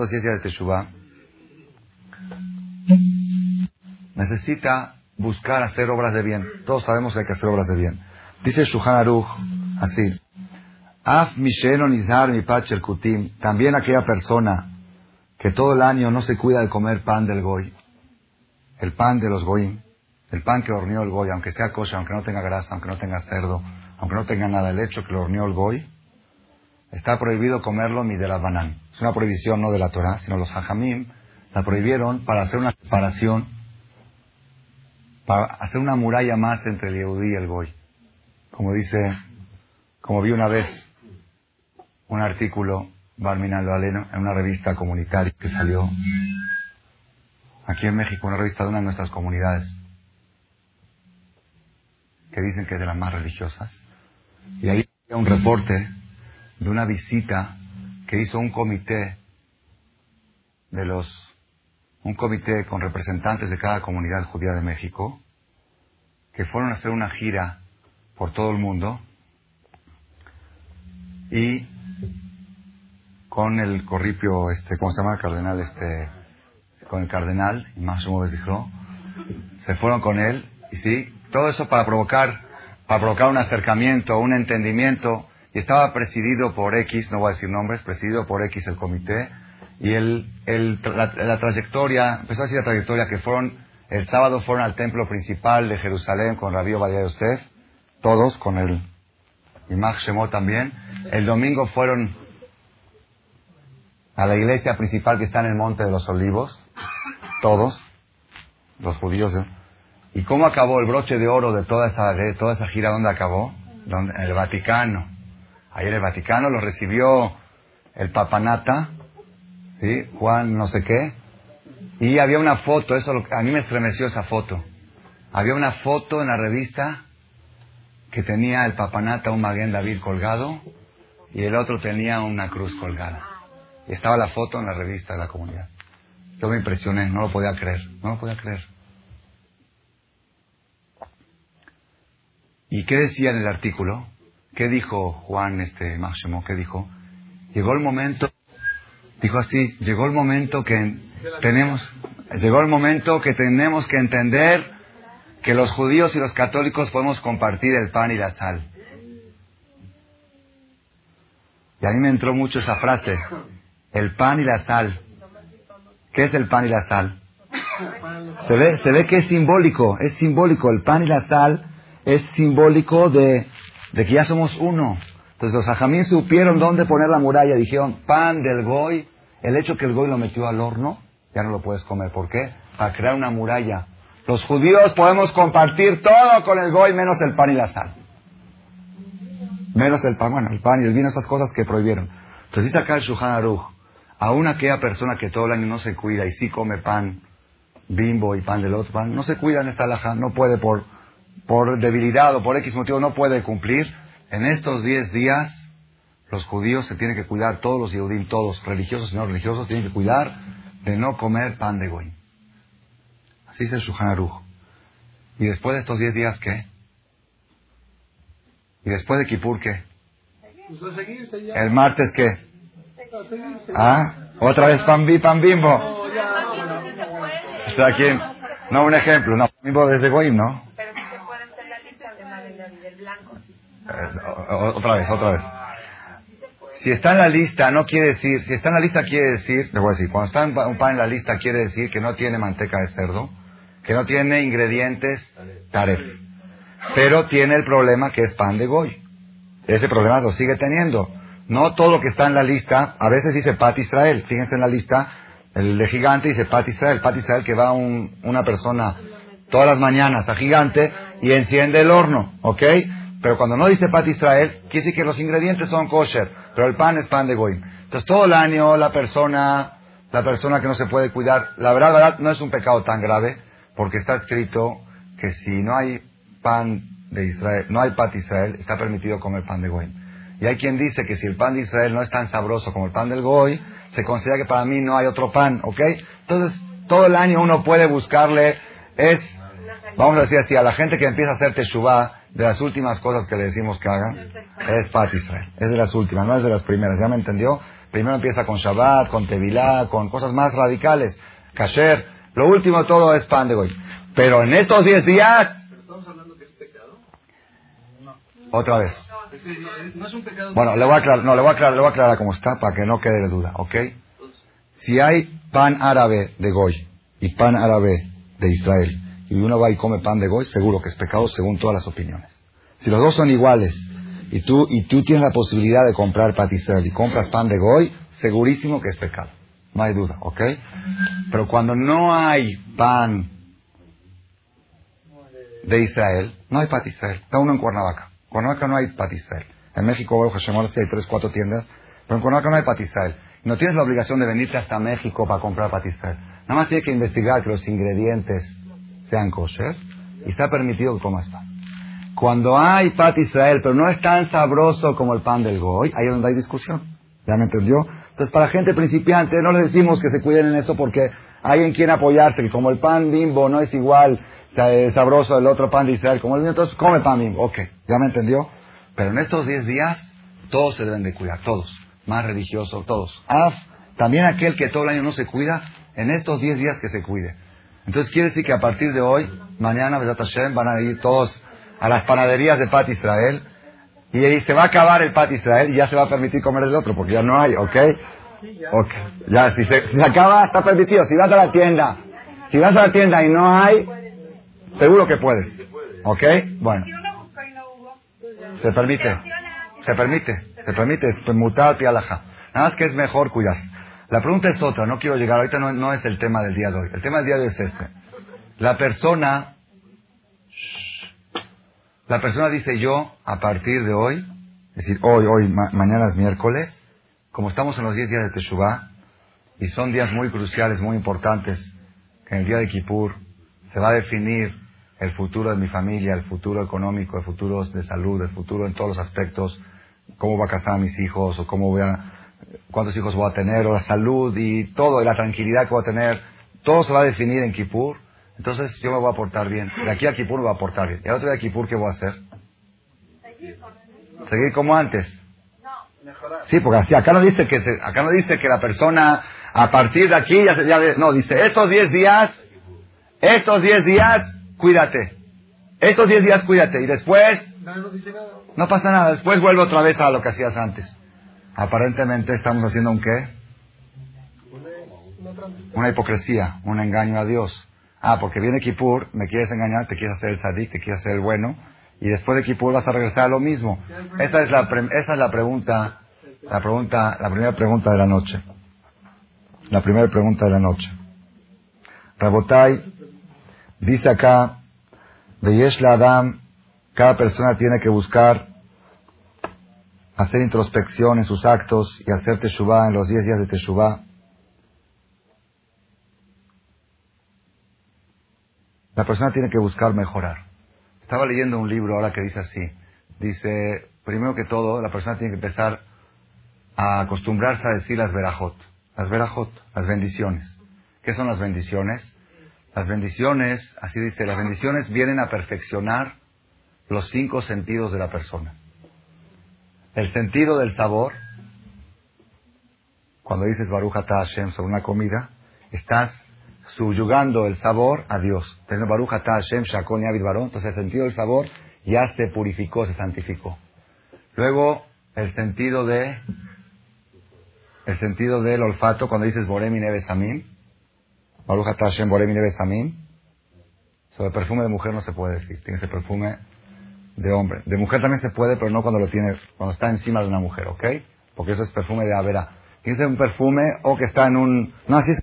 necesita buscar hacer obras de bien. Todos sabemos que hay que hacer obras de bien. Dice Shulchan Aruch así: Af misheno nizar mi pachel kutim. También aquella persona que todo el año no se cuida de comer pan del goy, el pan de los goyim, el pan que horneó el goy, aunque sea kosher, aunque no tenga grasa, aunque no tenga cerdo, aunque no tenga nada, el hecho que lo horneó el goy, está prohibido comerlo ni de la banán. Es una prohibición no de la Torah, sino los hajamim la prohibieron para hacer una separación, para hacer una muralla más entre el yehudí y el goy. Como vi una vez un artículo, Barminan lo Aleno, en una revista comunitaria que salió aquí en México, una revista de una de nuestras comunidades, que dicen que es de las más religiosas. Y ahí había un reporte de una visita que hizo un comité con representantes de cada comunidad judía de México, que fueron a hacer una gira por todo el mundo y con el corripio, ¿cómo se llama? Cardenal, con el cardenal, y más o menos dijo, se fueron con él, y sí, todo eso para provocar un acercamiento, un entendimiento, y estaba presidido por X, no voy a decir nombres, presidido por X el comité, y la trayectoria, empezó a decir la trayectoria que el sábado fueron al templo principal de Jerusalén con Rabí Obadia Yosef, todos, con el Imach Shemot también. El domingo fueron a la iglesia principal que está en el Monte de los Olivos, todos, los judíos. ¿Y cómo acabó el broche de oro de toda esa gira? ¿Dónde acabó? En el Vaticano. Ahí en el Vaticano lo recibió el Papanata, ¿sí? Juan no sé qué, y había una foto, a mí me estremeció esa foto. Había una foto en la revista que tenía el Papanata un Maguen David colgado y el otro tenía una cruz colgada. Y estaba la foto en la revista de la comunidad. Yo me impresioné, no lo podía creer. ¿Y qué decía en el artículo? ¿Qué dijo Juan Máximo? ¿Qué dijo? Llegó el momento que tenemos que entender que los judíos y los católicos podemos compartir el pan y la sal. Y a mí me entró mucho esa frase, el pan y la sal. ¿Qué es el pan y la sal? Se ve que es simbólico, el pan y la sal es simbólico de que ya somos uno. Entonces los hajamim supieron dónde poner la muralla, dijeron, pan del goy, el hecho que el goy lo metió al horno, ya no lo puedes comer. ¿Por qué? Para crear una muralla. Los judíos podemos compartir todo con el goy menos el pan y la sal. Menos el pan y el vino, esas cosas que prohibieron. Entonces dice acá el Shulchan Aruch, aún aquella persona que todo el año no se cuida y sí come pan Bimbo y pan del otro pan, no se cuida en esta alajá, no puede por debilidad o por X motivo no puede cumplir. En estos 10 días los judíos se tienen que cuidar, todos los Yehudim, todos, religiosos y no religiosos, tienen que cuidar de no comer pan de goy. Así dice el Shulchan Aruch. ¿Y después de estos 10 días qué? ¿Y después de Kipur qué? ¿El martes qué? ¿Otra vez pan Bimbo? ¿Está aquí? No, un ejemplo. No, Bimbo desde Goyim, ¿no? Otra vez. Si está en la lista, no quiere decir, si está en la lista quiere decir, les voy a decir, cuando está un pan en la lista quiere decir que no tiene manteca de cerdo, que no tiene ingredientes taref, pero tiene el problema que es pan de goy. Ese problema lo sigue teniendo. No todo lo que está en la lista, a veces dice Pat Israel, fíjense en la lista, el de Gigante dice Pat Israel que va una persona todas las mañanas a Gigante y enciende el horno, ¿ok? Pero cuando no dice Pat Israel, quiere decir que los ingredientes son kosher, pero el pan es pan de goy. Entonces todo el año la persona que no se puede cuidar, la verdad no es un pecado tan grave, porque está escrito que si no hay pan de Israel, no hay Pat Israel, está permitido comer pan de goy. Y hay quien dice que si el pan de Israel no es tan sabroso como el pan del goy, se considera que para mí no hay otro pan, ¿ok? Entonces todo el año uno puede buscarle, vamos a decir así, a la gente que empieza a hacer teshuvah, de las últimas cosas que le decimos que hagan, es Pat Israel. Es de las últimas, no es de las primeras, ¿ya me entendió? Primero empieza con Shabbat, con Tevilá, con cosas más radicales, kasher. Lo último de todo es pan de goy. Pero en estos 10 días... ¿Pero estamos hablando que es pecado? No. Otra vez. Es que no es un pecado... Bueno, le voy a aclarar cómo está para que no quede de duda, ¿ok? Si hay pan árabe de goy y pan árabe de Israel, y uno va y come pan de goy, seguro que es pecado según todas las opiniones. Si los dos son iguales y tú tienes la posibilidad de comprar Pat Israel y compras pan de goy, segurísimo que es pecado. No hay duda, ¿ok? Pero cuando no hay pan de Israel, no hay Pat Israel. Está uno en Cuernavaca. En Cuernavaca no hay Pat Israel. En México, Baruch Hashem, hay 3, 4 tiendas, pero en Cuernavaca no hay Pat Israel. No tienes la obligación de venirte hasta México para comprar Pat Israel. Nada más tienes que investigar que los ingredientes sean kosher y está permitido que comas pan. Cuando hay Pat Israel, pero no es tan sabroso como el pan del goy, ahí es donde hay discusión. ¿Ya me entendió? Entonces, para gente principiante, no les decimos que se cuiden en eso porque hay en quien apoyarse, que como el pan Bimbo no es igual sabroso el otro pan de Israel, como el mío, entonces come pan Bimbo. Ok, ¿ya me entendió? Pero en estos 10 días, todos se deben de cuidar, todos. Más religiosos, todos. También aquel que todo el año no se cuida, en estos 10 días que se cuide. Entonces quiere decir que a partir de hoy, mañana, Bezat Hashem, van a ir todos a las panaderías de Pat Israel y ahí se va a acabar el Pat Israel y ya se va a permitir comer el otro, porque ya no hay, ¿ok? Ok. Ya, si se acaba, está permitido. Si vas a la tienda y no hay, seguro que puedes. ¿Ok? Bueno. Se permite, es mutar pi alajá. Nada más que es mejor cuidarse. La pregunta es otra, no quiero llegar, ahorita no es el tema del día de hoy. El tema del día de hoy es este. La persona dice yo, a partir de hoy, es decir, mañana es miércoles, como estamos en los 10 días de Teshuvah, y son días muy cruciales, muy importantes, que en el día de Kippur se va a definir el futuro de mi familia, el futuro económico, el futuro de salud, el futuro en todos los aspectos, cómo voy a casar a mis hijos, o cuántos hijos voy a tener, o la salud y todo, y la tranquilidad que voy a tener, todo se va a definir en Kippur. Entonces yo me voy a portar bien. De aquí a Kippur me voy a portar bien. ¿Y el otro día de Kippur qué voy a hacer? Seguir como antes. Sí, porque así, acá no dice que la persona a partir de aquí no, dice estos 10 días, cuídate. Estos 10 días cuídate. Y después, no pasa nada. Después vuelve otra vez a lo que hacías antes. Aparentemente estamos haciendo un ¿qué? Una hipocresía, un engaño a Dios. Porque viene Kippur, me quieres engañar, te quieres hacer el sadik, te quieres hacer el bueno, y después de Kippur vas a regresar a lo mismo. Esa es la pregunta, la primera pregunta de la noche. La primera pregunta de la noche. Rabotai, dice acá, Veyesh la Adam, cada persona tiene que buscar hacer introspección en sus actos y hacer teshuvah en los 10 días de teshuvah. La persona tiene que buscar mejorar. Estaba leyendo un libro ahora que dice así. Dice, primero que todo, la persona tiene que empezar a acostumbrarse a decir las verajot. Las bendiciones. ¿Qué son las bendiciones? Las bendiciones, así dice, las bendiciones vienen a perfeccionar los 5 sentidos de la persona. El sentido del sabor, cuando dices Baruch Atah Hashem sobre una comida, estás subyugando el sabor a Dios. Entonces, Baruch Atah Hashem Shakol Yavid Barón, entonces el sentido del sabor ya se purificó, se santificó. Luego, el sentido del olfato, cuando dices Boremi Neve Samim, Baruch Atah Hashem Boremi Neve Samim, sobre el perfume de mujer no se puede decir, tiene que ser perfume de hombre. De mujer también se puede, pero no cuando lo tiene, cuando está encima de una mujer, ¿ok? Porque eso es perfume de Avera. Tiene que ser un perfume o que está en un... No, así es.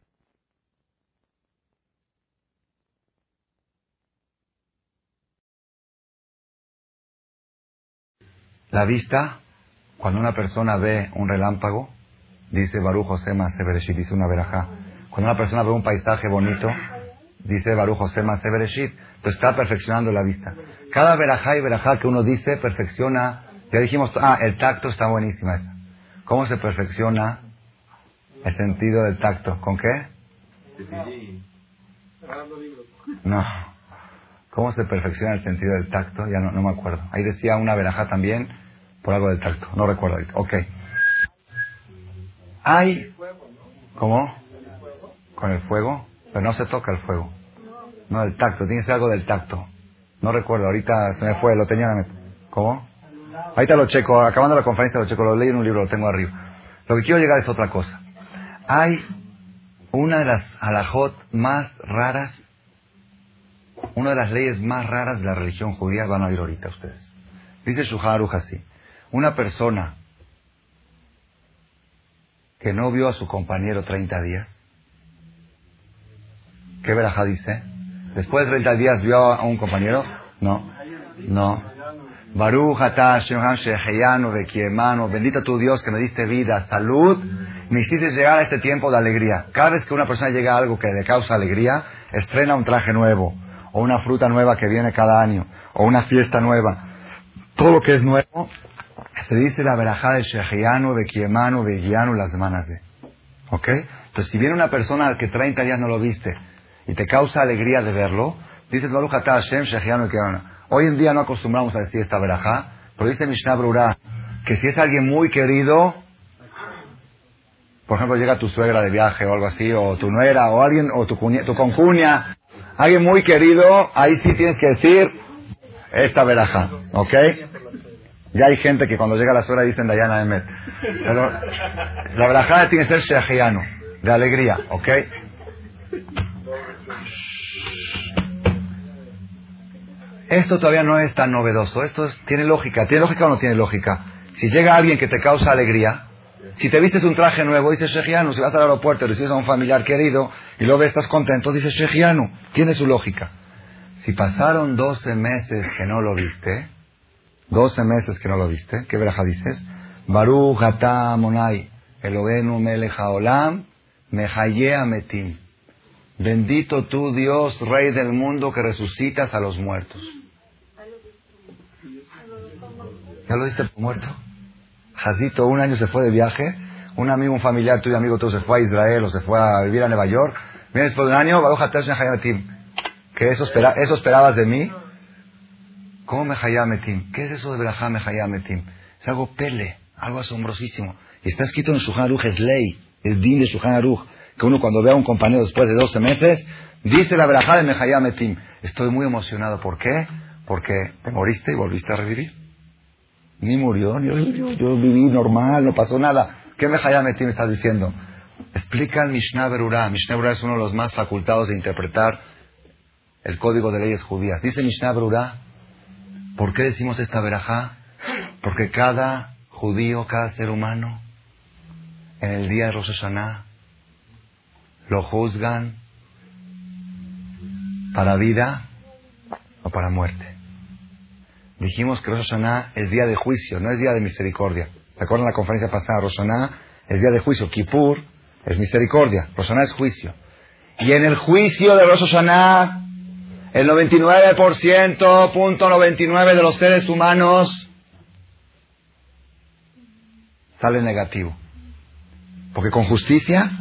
La vista, cuando una persona ve un relámpago, dice Baruch José Maaseh Bereshit, dice una verajá. Cuando una persona ve un paisaje bonito, dice Baruch José Maaseh Bereshit. Entonces está perfeccionando la vista. Cada verajá y verajá que uno dice perfecciona. Ya dijimos, el tacto está buenísima esa. ¿Cómo se perfecciona el sentido del tacto? ¿Con qué? No. ¿Cómo se perfecciona el sentido del tacto? Ya no me acuerdo. Ahí decía una verajá también por algo del tacto. No recuerdo ahorita. Ok. Hay... ¿Cómo? ¿Con el fuego? Pero no se toca el fuego. No, el tacto. Tiene que ser algo del tacto. No recuerdo. Ahorita se me fue. Lo tenía en la mente. ¿Cómo? Ahorita lo checo. Acabando la conferencia lo checo. Lo leí en un libro. Lo tengo arriba. Lo que quiero llegar es otra cosa. Hay una de las halajot más raras, una de las leyes más raras de la religión judía. Van a oír ahorita ustedes. Dice Shulchan Aruch así. Una persona que no vio a su compañero 30 días. ¿Qué verajá dice? Después de 30 días vio a un compañero. No. Baruch atah Hashem sheheyanu vekiemanu. Bendito tu Dios que me diste vida, salud. Me hiciste llegar a este tiempo de alegría. Cada vez que una persona llega a algo que le causa alegría, estrena un traje nuevo, o una fruta nueva que viene cada año, o una fiesta nueva. Todo lo que es nuevo, se dice la verajá de sheheyanu vekiemanu vegianu las semanas de. ¿Ok? Entonces, si viene una persona que 30 días no lo viste, y te causa alegría de verlo, dices Baruch atah Hashem sheheyanu vekiemanu. Hoy en día no acostumbramos a decir esta verajá, pero dice Mishnah Brura que si es alguien muy querido, por ejemplo, llega tu suegra de viaje o algo así, o tu nuera, o alguien, o tu concuña, alguien muy querido, ahí sí tienes que decir esta verajá, ¿ok? Ya hay gente que cuando llega la suegra dicen Dayana Emet. Pero la verajá tiene que ser sheheyanu, de alegría, ¿ok? Esto todavía no es tan novedoso. Esto tiene lógica. ¿Tiene lógica o no tiene lógica? Si llega alguien que te causa alegría, si te vistes un traje nuevo, dices sheheyanu. Si vas al aeropuerto y recibes a un familiar querido y lo ves, estás contento, dices sheheyanu. Tiene su lógica. Si pasaron 12 meses que no lo viste, 12 meses que no lo viste, ¿qué verajá dices? Baruch atah Monai, Eloheinu melech haolam, mechayeh hametim. Bendito tú, Dios, Rey del mundo, que resucitas a los muertos. ¿Ya lo diste por muerto? Jacito, un año se fue de viaje, un amigo, un familiar tuyo, amigo tuyo, se fue a Israel o se fue a vivir a Nueva York. Vienes por un año, Baruch atah Mechayeh hametim. ¿Qué eso esperabas de mí? ¿Cómo Mechayeh hametim? ¿Qué es eso de verajá Mechayeh hametim? Es algo pele, algo asombrosísimo. Y está escrito en Shulchan Aruch, es ley, es din de Shulchan Aruch, que uno cuando ve a un compañero después de 12 meses, dice la verajá de Mechayeh hametim. Estoy muy emocionado. ¿Por qué? Porque te moriste y volviste a revivir. Ni murió, ni revivió. Yo viví normal, no pasó nada. ¿Qué Mechayeh hametim está diciendo? Explica el Mishnah Berurah. Mishnah Berurah es uno de los más facultados de interpretar el código de leyes judías. Dice Mishnah Berurah, ¿por qué decimos esta verajá? Porque cada judío, cada ser humano, en el día de Rosh Hashanah, lo juzgan para vida o para muerte. Dijimos que Rosh Hashanah es día de juicio, no es día de misericordia. ¿Se acuerdan la conferencia pasada? Rosh Hashanah es día de juicio. Kippur es misericordia. Rosh Hashanah es juicio. Y en el juicio de Rosh Hashanah, el 99.99 de los seres humanos sale negativo. Porque con justicia,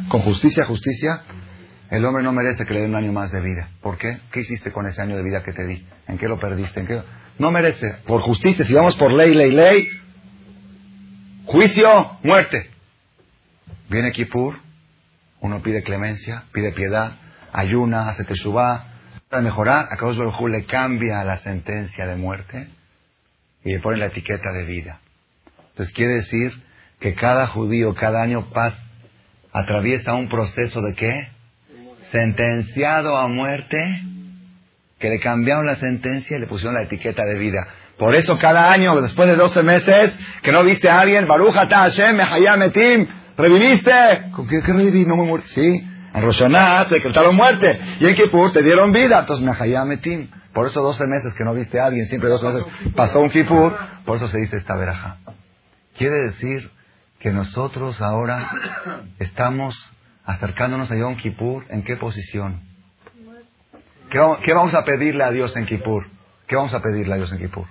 el hombre no merece que le den un año más de vida. ¿Por qué? ¿Qué hiciste con ese año de vida que te di? ¿En qué lo perdiste? No merece. Por justicia, si vamos por ley, juicio, muerte. Viene Kippur, uno pide clemencia, pide piedad, ayuna, hace teshuvá, para mejorar, a Kadosh Baruj Hu le cambia la sentencia de muerte y le pone la etiqueta de vida. Entonces quiere decir que cada judío, cada año atraviesa un proceso de ¿qué? Sentenciado a muerte, que le cambiaron la sentencia y le pusieron la etiqueta de vida. Por eso cada año, después de 12 meses, que no viste a alguien, Baruch atah Hashem, Mehayah Metim, ¿reviviste? ¿Con qué reviví? No me muerto. Sí, en Rosh Hashanah te decretaron muerte, y en Kippur te dieron vida, entonces Mehayah Metim. Por eso 12 meses que no viste a alguien, siempre 12 meses pasó un Kippur, por eso se dice esta verajá. Quiere decir que nosotros ahora estamos acercándonos a Yom Kippur, ¿en qué posición? ¿Qué vamos a pedirle a Dios en Kippur? ¿Qué vamos a pedirle a Dios en Kippur?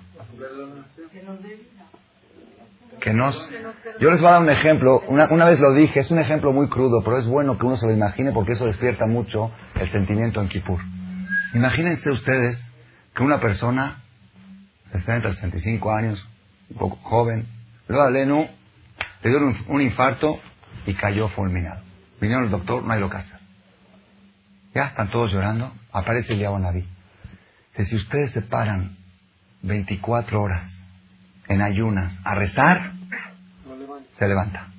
Yo les voy a dar un ejemplo, una vez lo dije, es un ejemplo muy crudo, pero es bueno que uno se lo imagine porque eso despierta mucho el sentimiento en Kippur. Imagínense ustedes que una persona, 60, 65 años, un poco joven, luego le dio un infarto y cayó fulminado. Vinieron el doctor, no hay lo que hacer. Ya están todos llorando, aparece el Yahuanabí. Si ustedes se paran 24 horas en ayunas a rezar, se levanta.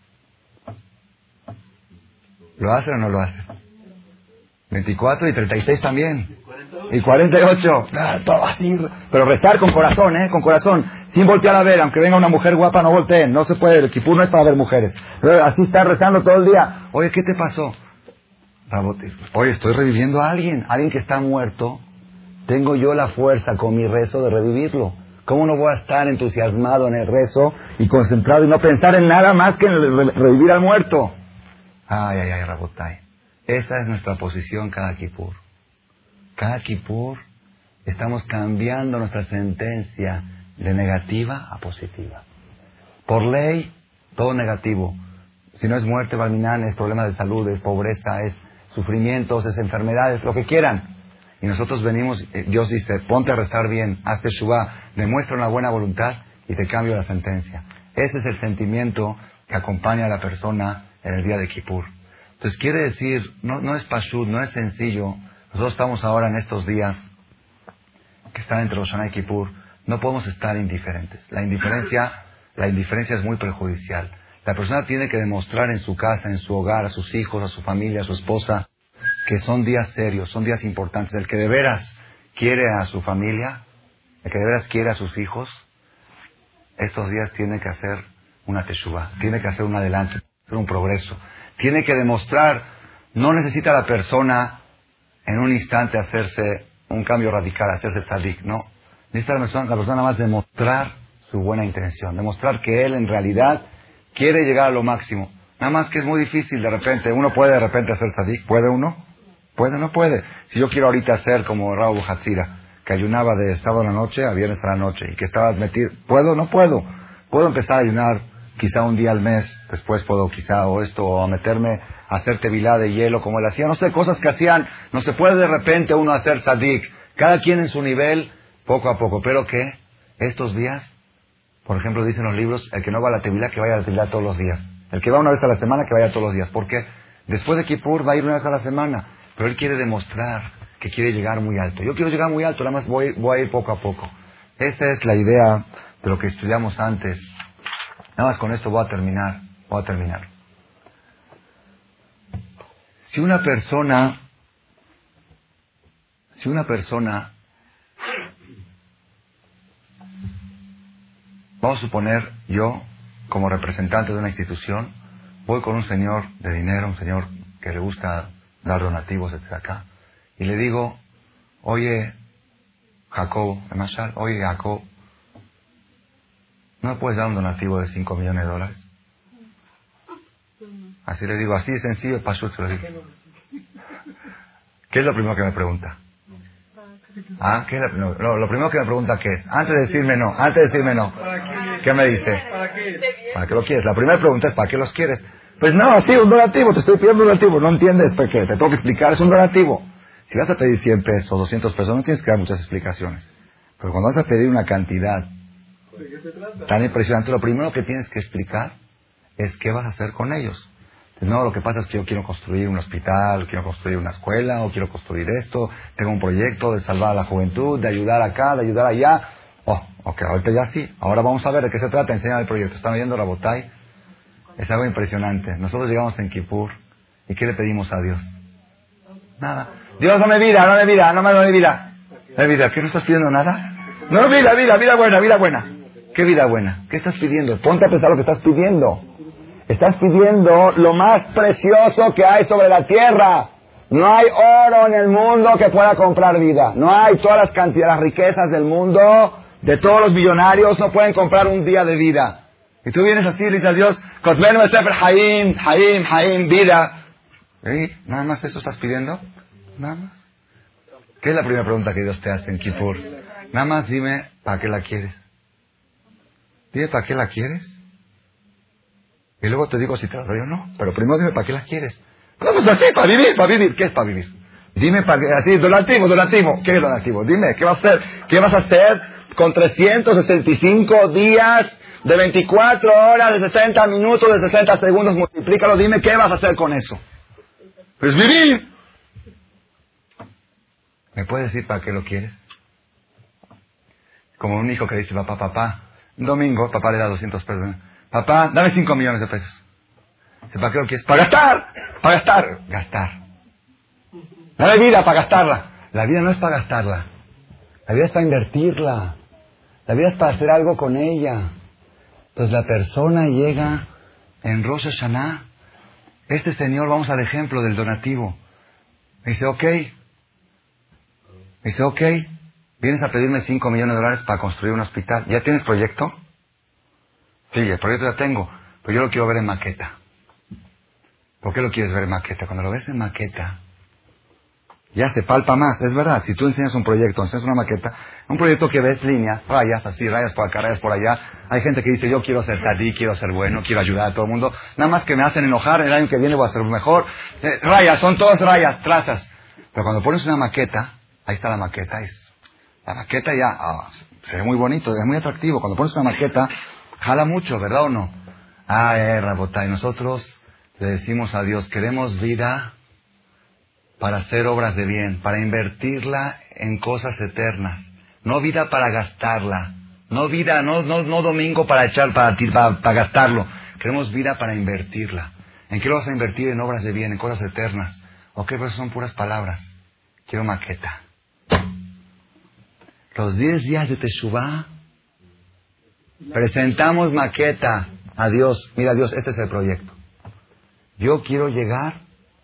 ¿Lo hacen o no lo hacen? 24 y 36 también. Y 48. Todo así. Pero rezar con corazón, con corazón. Sin voltear a ver, aunque venga una mujer guapa, no volteen. No se puede, el Kipur no es para ver mujeres. Pero así está rezando todo el día. Oye, ¿qué te pasó? Oye, estoy reviviendo a alguien que está muerto. Tengo yo la fuerza con mi rezo de revivirlo. ¿Cómo no voy a estar entusiasmado en el rezo y concentrado y no pensar en nada más que en revivir al muerto? Ay, Rabotai. Esa es nuestra posición cada Kipur. Cada Kipur estamos cambiando nuestra sentencia de negativa a positiva. Por ley, todo negativo. Si no es muerte, Balminán, es problema de salud, es pobreza, es sufrimientos, es enfermedades, lo que quieran. Y nosotros venimos, Dios dice, ponte a rezar bien, hazte shuvá, demuestra una buena voluntad y te cambio la sentencia. Ese es el sentimiento que acompaña a la persona en el día de Kippur. Entonces quiere decir, no es pashut, no es sencillo. Nosotros estamos ahora en estos días que están entre Rosh Hashanah y Kippur, no podemos estar indiferentes. La indiferencia es muy perjudicial. La persona tiene que demostrar en su casa, en su hogar, a sus hijos, a su familia, a su esposa, que son días serios, son días importantes. El que de veras quiere a su familia, el que de veras quiere a sus hijos, estos días tiene que hacer una teshuvá, tiene que hacer un adelanto, hacer un progreso. Tiene que demostrar, no necesita la persona en un instante hacerse un cambio radical, hacerse tzadik, no. Necesita la persona nada más demostrar su buena intención, demostrar que él en realidad quiere llegar a lo máximo. Nada más que es muy difícil de repente, uno puede de repente hacer tzadik, ¿puede uno? ¿Puede? No puede. Si yo quiero ahorita hacer como Raúl Hatzira, que ayunaba de sábado a la noche a viernes a la noche, y que estaba metido, ¿puedo? No puedo. Puedo empezar a ayunar quizá un día al mes, después puedo quizá o a meterme a hacer tevilá de hielo como él hacía, no sé, cosas que hacían, no se puede de repente uno hacer tzadik, cada quien en su nivel, poco a poco, pero que estos días, por ejemplo dicen los libros, el que no va a la tevilá, que vaya a la tevilá todos los días, el que va una vez a la semana, que vaya todos los días, porque después de Kippur va a ir una vez a la semana, pero él quiere demostrar que quiere llegar muy alto. Yo quiero llegar muy alto, nada más voy a ir poco a poco. Esa es la idea de lo que estudiamos antes. Nada más con esto voy a terminar. Si una persona, vamos a suponer, yo, como representante de una institución, voy con un señor de dinero, un señor que le gusta dar donativos, etc. Y le digo, oye, Jacob, ¿no me puedes dar un donativo de $5 millones? Así le digo, así de sencillo, Pashut se lo digo. ¿Qué es lo primero que me pregunta? Lo primero que me pregunta, ¿qué es? Antes de decirme no. ¿Qué me dice? ¿Para qué lo quieres? La primera pregunta es, ¿para qué los quieres? Pues no, sí, un donativo, te estoy pidiendo un donativo, ¿no entiendes? ¿Por qué? Te tengo que explicar, es un donativo. Si vas a pedir 100 pesos, 200 pesos, no tienes que dar muchas explicaciones. Pero cuando vas a pedir una cantidad tan impresionante, lo primero que tienes que explicar es qué vas a hacer con ellos. No, lo que pasa es que yo quiero construir un hospital, quiero construir una escuela, o quiero construir esto, tengo un proyecto de salvar a la juventud, de ayudar acá, de ayudar allá. Ok, ahorita ya sí. Ahora vamos a ver de qué se trata. Enseñar el proyecto. ¿Están oyendo, Rabotai? Es algo impresionante. Nosotros llegamos en Kippur. ¿Y qué le pedimos a Dios? Nada. Dios, dame vida, dame vida, no me dame vida. Dame vida. ¿Qué no estás pidiendo nada? No, vida buena, vida buena. ¿Qué vida buena? ¿Qué estás pidiendo? Ponte a pensar lo que estás pidiendo. Estás pidiendo lo más precioso que hay sobre la tierra. No hay oro en el mundo que pueda comprar vida. No hay todas las cantidades, las riquezas del mundo, de todos los millonarios, no pueden comprar un día de vida. Y tú vienes así y le dices a Dios, Kotlenu Sefer Haim, vida. ¿Sí? ¿Nada más eso estás pidiendo? ¿Nada más? ¿Qué es la primera pregunta que Dios te hace en Kippur? Nada más dime, ¿para qué la quieres? Dime, ¿para qué la quieres? Y luego te digo si te la doy o no. Pero primero dime, ¿para qué la quieres? Vamos así, para vivir. ¿Qué es para vivir? Dime, así, donativo. ¿Qué es donativo? Dime, ¿qué vas a hacer? ¿Qué vas a hacer con 365 días de 24 horas, de 60 minutos, de 60 segundos? Multiplícalo, dime, ¿qué vas a hacer con eso? Pues vivir. ¿Me puedes decir para qué lo quieres? Como un hijo que dice, papá, un domingo, papá le da 200 pesos. Papá, dame 5 millones de pesos. Dice, ¿para qué lo quieres? ¡Para gastar! Gastar. Dame vida para gastarla. La vida no es para gastarla. La vida es para invertirla. La vida es para hacer algo con ella. Entonces la persona llega en Rosh Hashanah. Este señor, vamos al ejemplo del donativo. Dice, ok, vienes a pedirme 5 millones de dólares para construir un hospital. ¿Ya tienes proyecto? Sí, el proyecto ya tengo, pero yo lo quiero ver en maqueta. ¿Por qué lo quieres ver en maqueta? Cuando lo ves en maqueta, ya se palpa más. Es verdad, si tú enseñas un proyecto, enseñas una maqueta, un proyecto que ves líneas, rayas así, rayas por acá, rayas por allá. Hay gente que dice, yo quiero ser tadí, quiero ser bueno, quiero ayudar a todo el mundo. Nada más que me hacen enojar, el año que viene voy a ser mejor. Rayas, son todas rayas, trazas. Pero cuando pones una maqueta, ahí está la maqueta. La maqueta ya se ve muy bonito, es muy atractivo. Cuando pones una maqueta, jala mucho, ¿verdad o no? Rabotai, nosotros le decimos a Dios, queremos vida para hacer obras de bien, para invertirla en cosas eternas. No vida para gastarla. No vida, no domingo para gastarlo. Queremos vida para invertirla. ¿En qué lo vas a invertir? En obras de bien, en cosas eternas. Ok, pero son puras palabras. Quiero maqueta. Los 10 días de Teshuvah presentamos maqueta a Dios. Mira, Dios, este es el proyecto. Yo quiero llegar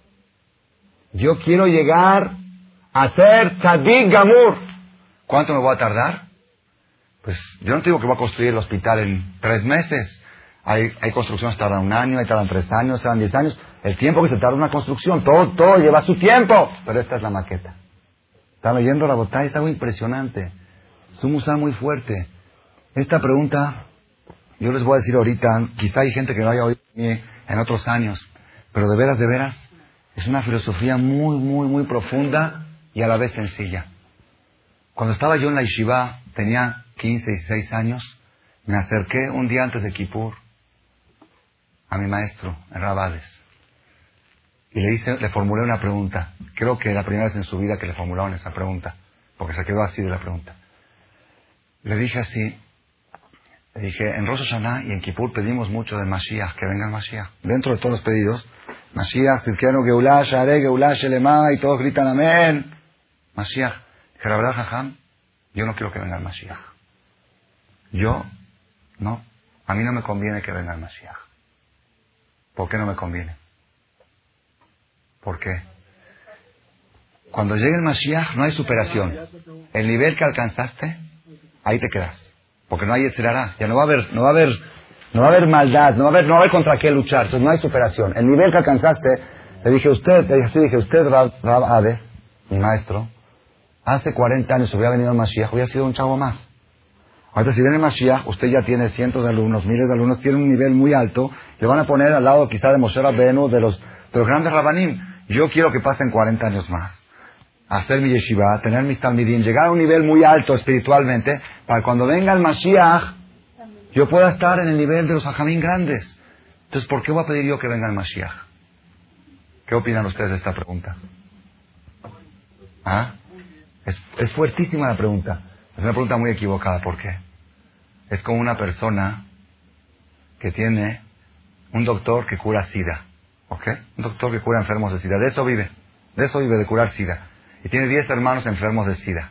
a ser Tzadik Gamur. ¿Cuánto me voy a tardar? Pues yo no te digo que voy a construir el hospital en 3 meses. Hay construcciones que tardan 1 año, hay tardan 3 años, tardan 10 años. El tiempo que se tarda una construcción, todo lleva su tiempo. Pero esta es la maqueta. ¿Están oyendo, Rabotai? Es algo impresionante. Es un musar muy fuerte. Esta pregunta, yo les voy a decir ahorita, quizá hay gente que no haya oído en otros años, pero de veras, es una filosofía muy, muy, muy profunda y a la vez sencilla. Cuando estaba yo en la yeshiva, tenía 15, 16 años, me acerqué un día antes de Kippur a mi maestro, en Rabades, y le formulé una pregunta. Creo que la primera vez en su vida que le formularon esa pregunta, porque se quedó así de la pregunta. Le dije así, en Rosh Hashanah y en Kippur pedimos mucho del Mashiach, que venga el Mashiach. Dentro de todos los pedidos, Mashiach, Tzidkenu, Geulah, Shareh, Geulah, Shelema, y todos gritan amén. Mashiach. Dije, la verdad, Jajam, yo no quiero que venga el Mashiach. A mí no me conviene que venga el Mashiach. ¿Por qué no me conviene? ¿Por qué? Cuando llegue el Mashiach no hay superación. El nivel que alcanzaste, ahí te quedas. Porque no hay Yetzirah. Ya no va a haber maldad, no va a haber contra qué luchar. Entonces no hay superación. El nivel que alcanzaste, le dije usted, Rab Ade, mi maestro, hace 40 años hubiera venido el Mashiach, hubiera sido un chavo más. Ahorita si viene el Mashiach, usted ya tiene cientos de alumnos, miles de alumnos, tiene un nivel muy alto, le van a poner al lado quizá de Moshe Rabbeinu, de los grandes Rabanim. Yo quiero que pasen 40 años más. Hacer mi yeshiva, tener mis talmidim, llegar a un nivel muy alto espiritualmente, para cuando venga el Mashiach, yo pueda estar en el nivel de los hajamim grandes. Entonces, ¿por qué voy a pedir yo que venga el Mashiach? ¿Qué opinan ustedes de esta pregunta? Es fuertísima la pregunta. Es una pregunta muy equivocada. ¿Por qué? Es como una persona que tiene un doctor que cura SIDA. ¿Ok? Un doctor que cura enfermos de SIDA. De eso vive, de curar SIDA. Y tiene 10 hermanos enfermos de SIDA.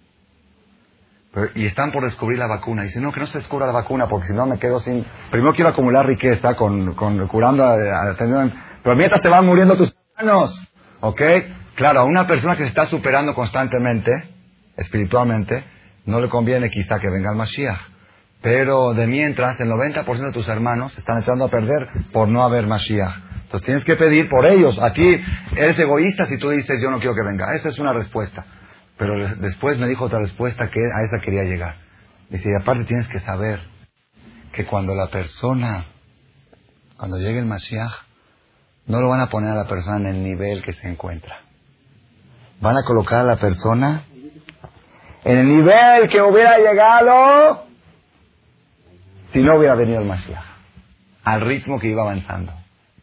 Y están por descubrir la vacuna. Dice, no, que no se descubra la vacuna, porque si no me quedo sin... Primero quiero acumular riqueza curando, atendiendo... Pero mientras te van muriendo tus hermanos. ¿Ok? Claro, a una persona que se está superando constantemente, espiritualmente, no le conviene quizá que venga el Mashiach. Pero de mientras, el 90% de tus hermanos se están echando a perder por no haber Mashiach. Entonces tienes que pedir por ellos. Aquí eres egoísta si tú dices, yo no quiero que venga. Esa es una respuesta. Pero después me dijo otra respuesta que a esa quería llegar. Dice, y aparte tienes que saber que cuando llegue el Mashiach, no lo van a poner a la persona en el nivel que se encuentra. Van a colocar a la persona en el nivel que hubiera llegado si no hubiera venido el Mashiach. Al ritmo que iba avanzando.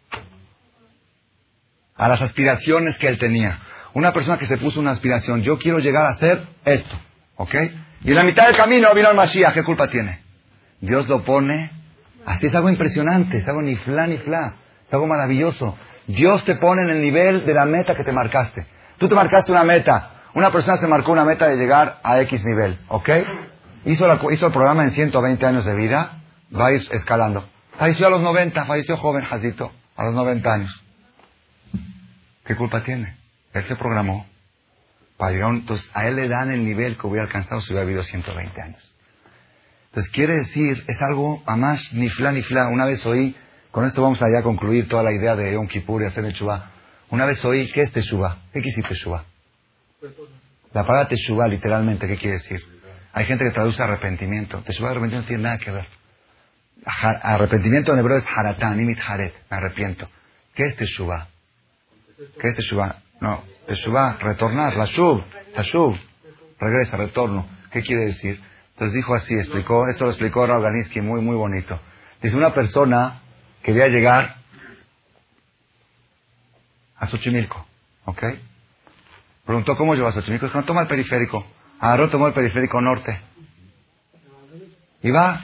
A las aspiraciones que él tenía. Una persona que se puso una aspiración, yo quiero llegar a hacer esto, ¿ok? Y en la mitad del camino vino el Mashiach, ¿qué culpa tiene? Dios lo pone, así es algo impresionante, es algo ni fla, es algo maravilloso. Dios te pone en el nivel de la meta que te marcaste. Tú te marcaste una meta, una persona se marcó una meta de llegar a X nivel, ¿ok? Hizo el programa en 120 años de vida, va a ir escalando. Falleció a los 90, falleció joven, Jacito, a los 90 años. ¿Qué culpa tiene? Él se programó para llegar entonces a él le dan el nivel que hubiera alcanzado si hubiera vivido 120 años. Entonces quiere decir, es algo a más ni fla. Una vez oí, con esto vamos a ya concluir toda la idea de Yom Kippur y hacer el Teshuvah. Una vez oí, ¿qué es Teshuvah? ¿Qué quiere decir Teshuvah? La palabra Teshuvah literalmente, ¿qué quiere decir? Hay gente que traduce arrepentimiento. Teshuvah y arrepentimiento no tiene nada que ver. Arrepentimiento en hebreo es haratán, imit haret, me arrepiento. ¿Qué es Teshuvah? ¿Qué es Teshuvah? No, Teshuvah, retornar, la Shuv, regresa, retorno. ¿Qué quiere decir? Entonces dijo así, esto lo explicó Rav Ganinsky, muy, muy bonito. Dice, una persona quería llegar a Xochimilco, ¿ok? Preguntó, ¿cómo llegó a Xochimilco? Dijo, no, toma el periférico. Agarró, tomó el periférico norte. Y va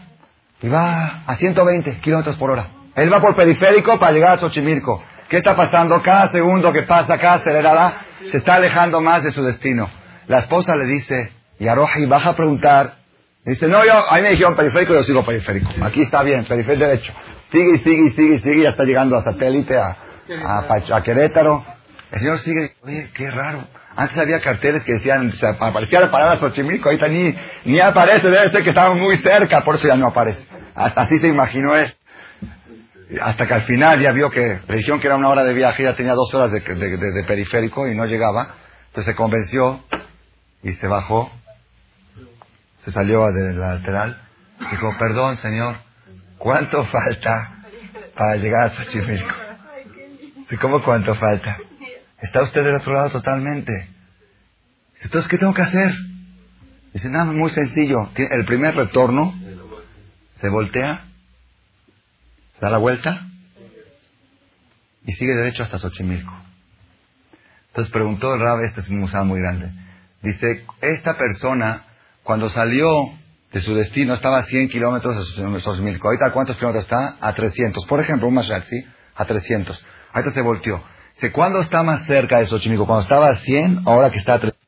a 120 kilómetros por hora. Él va por periférico para llegar a Xochimilco. ¿Qué está pasando? Cada segundo que pasa, cada acelerada, se está alejando más de su destino. La esposa le dice, Yaroji, baja a preguntar. Dice, no, a mí me dijeron periférico, yo sigo periférico. Aquí está bien, periférico derecho. Sigue, ya está llegando a Satélite, a Querétaro. El señor sigue, oye, qué raro. Antes había carteles que decían, aparecía la parada Xochimilco, ahorita ni aparece, debe ser que estaba muy cerca, por eso ya no aparece. Así se imaginó él. Hasta que al final ya vio que le dijeron que era 1 hora de viaje, ya tenía 2 horas de periférico y no llegaba. Entonces se convenció y se bajó, se salió de la lateral. Dijo, perdón señor, ¿cuánto falta para llegar a Xochimilco? Dice, ¿cómo cuánto falta? Está usted del otro lado totalmente. Dice, entonces, ¿qué tengo que hacer? Dice, nada, muy sencillo. El primer retorno, se voltea, da la vuelta y sigue derecho hasta Xochimilco. Entonces preguntó el Rab, este es un museo muy grande. Dice, esta persona, cuando salió de su destino, estaba a 100 kilómetros de Xochimilco. ¿Ahorita a cuántos kilómetros está? A 300. Por ejemplo, un mashal, ¿sí? A 300. Ahorita se volteó. Dice, ¿cuándo está más cerca de Xochimilco? ¿Cuando estaba a 100 o ahora que está a 300?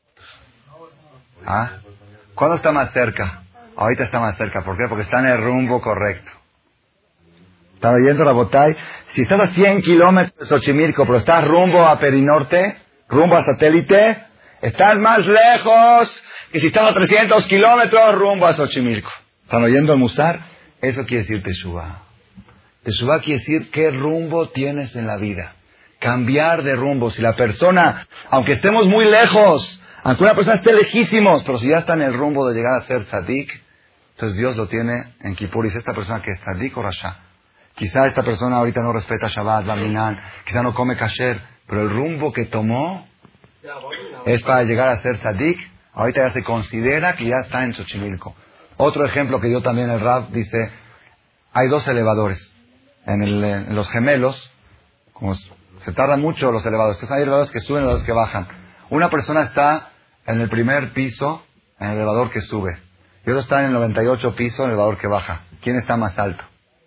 ¿Ah? ¿Cuándo está más cerca? Ahorita está más cerca. ¿Por qué? Porque está en el rumbo correcto. Estaba yendo Rabotay. Si estás a 100 kilómetros de Xochimilco, pero estás rumbo a Perinorte, rumbo a Satélite, estás más lejos que si estás a 300 kilómetros rumbo a Xochimilco. ¿Están oyendo el Musar? Eso quiere decir Teshuvah. Teshuvah quiere decir qué rumbo tienes en la vida. Cambiar de rumbo. Si la persona, aunque estemos muy lejos, aunque una persona esté lejísimos, pero si ya está en el rumbo de llegar a ser tzadik, entonces Dios lo tiene en Kippur. Dice, esta persona que es tzadik o rasha. Quizá esta persona ahorita no respeta Shabbat, Barminan, quizá no come kasher, pero el rumbo que tomó es para llegar a ser tzadik. Ahorita ya se considera que ya está en Xochimilco. Otro ejemplo que dio también el Rab, dice, hay 2 elevadores. En los gemelos, como se tardan mucho los elevadores, entonces hay elevadores que suben y elevadores que bajan. Una persona está en el primer piso, en el elevador que sube, Y otros están en el 98 piso, en el elevador que baja. ¿Quién está más alto?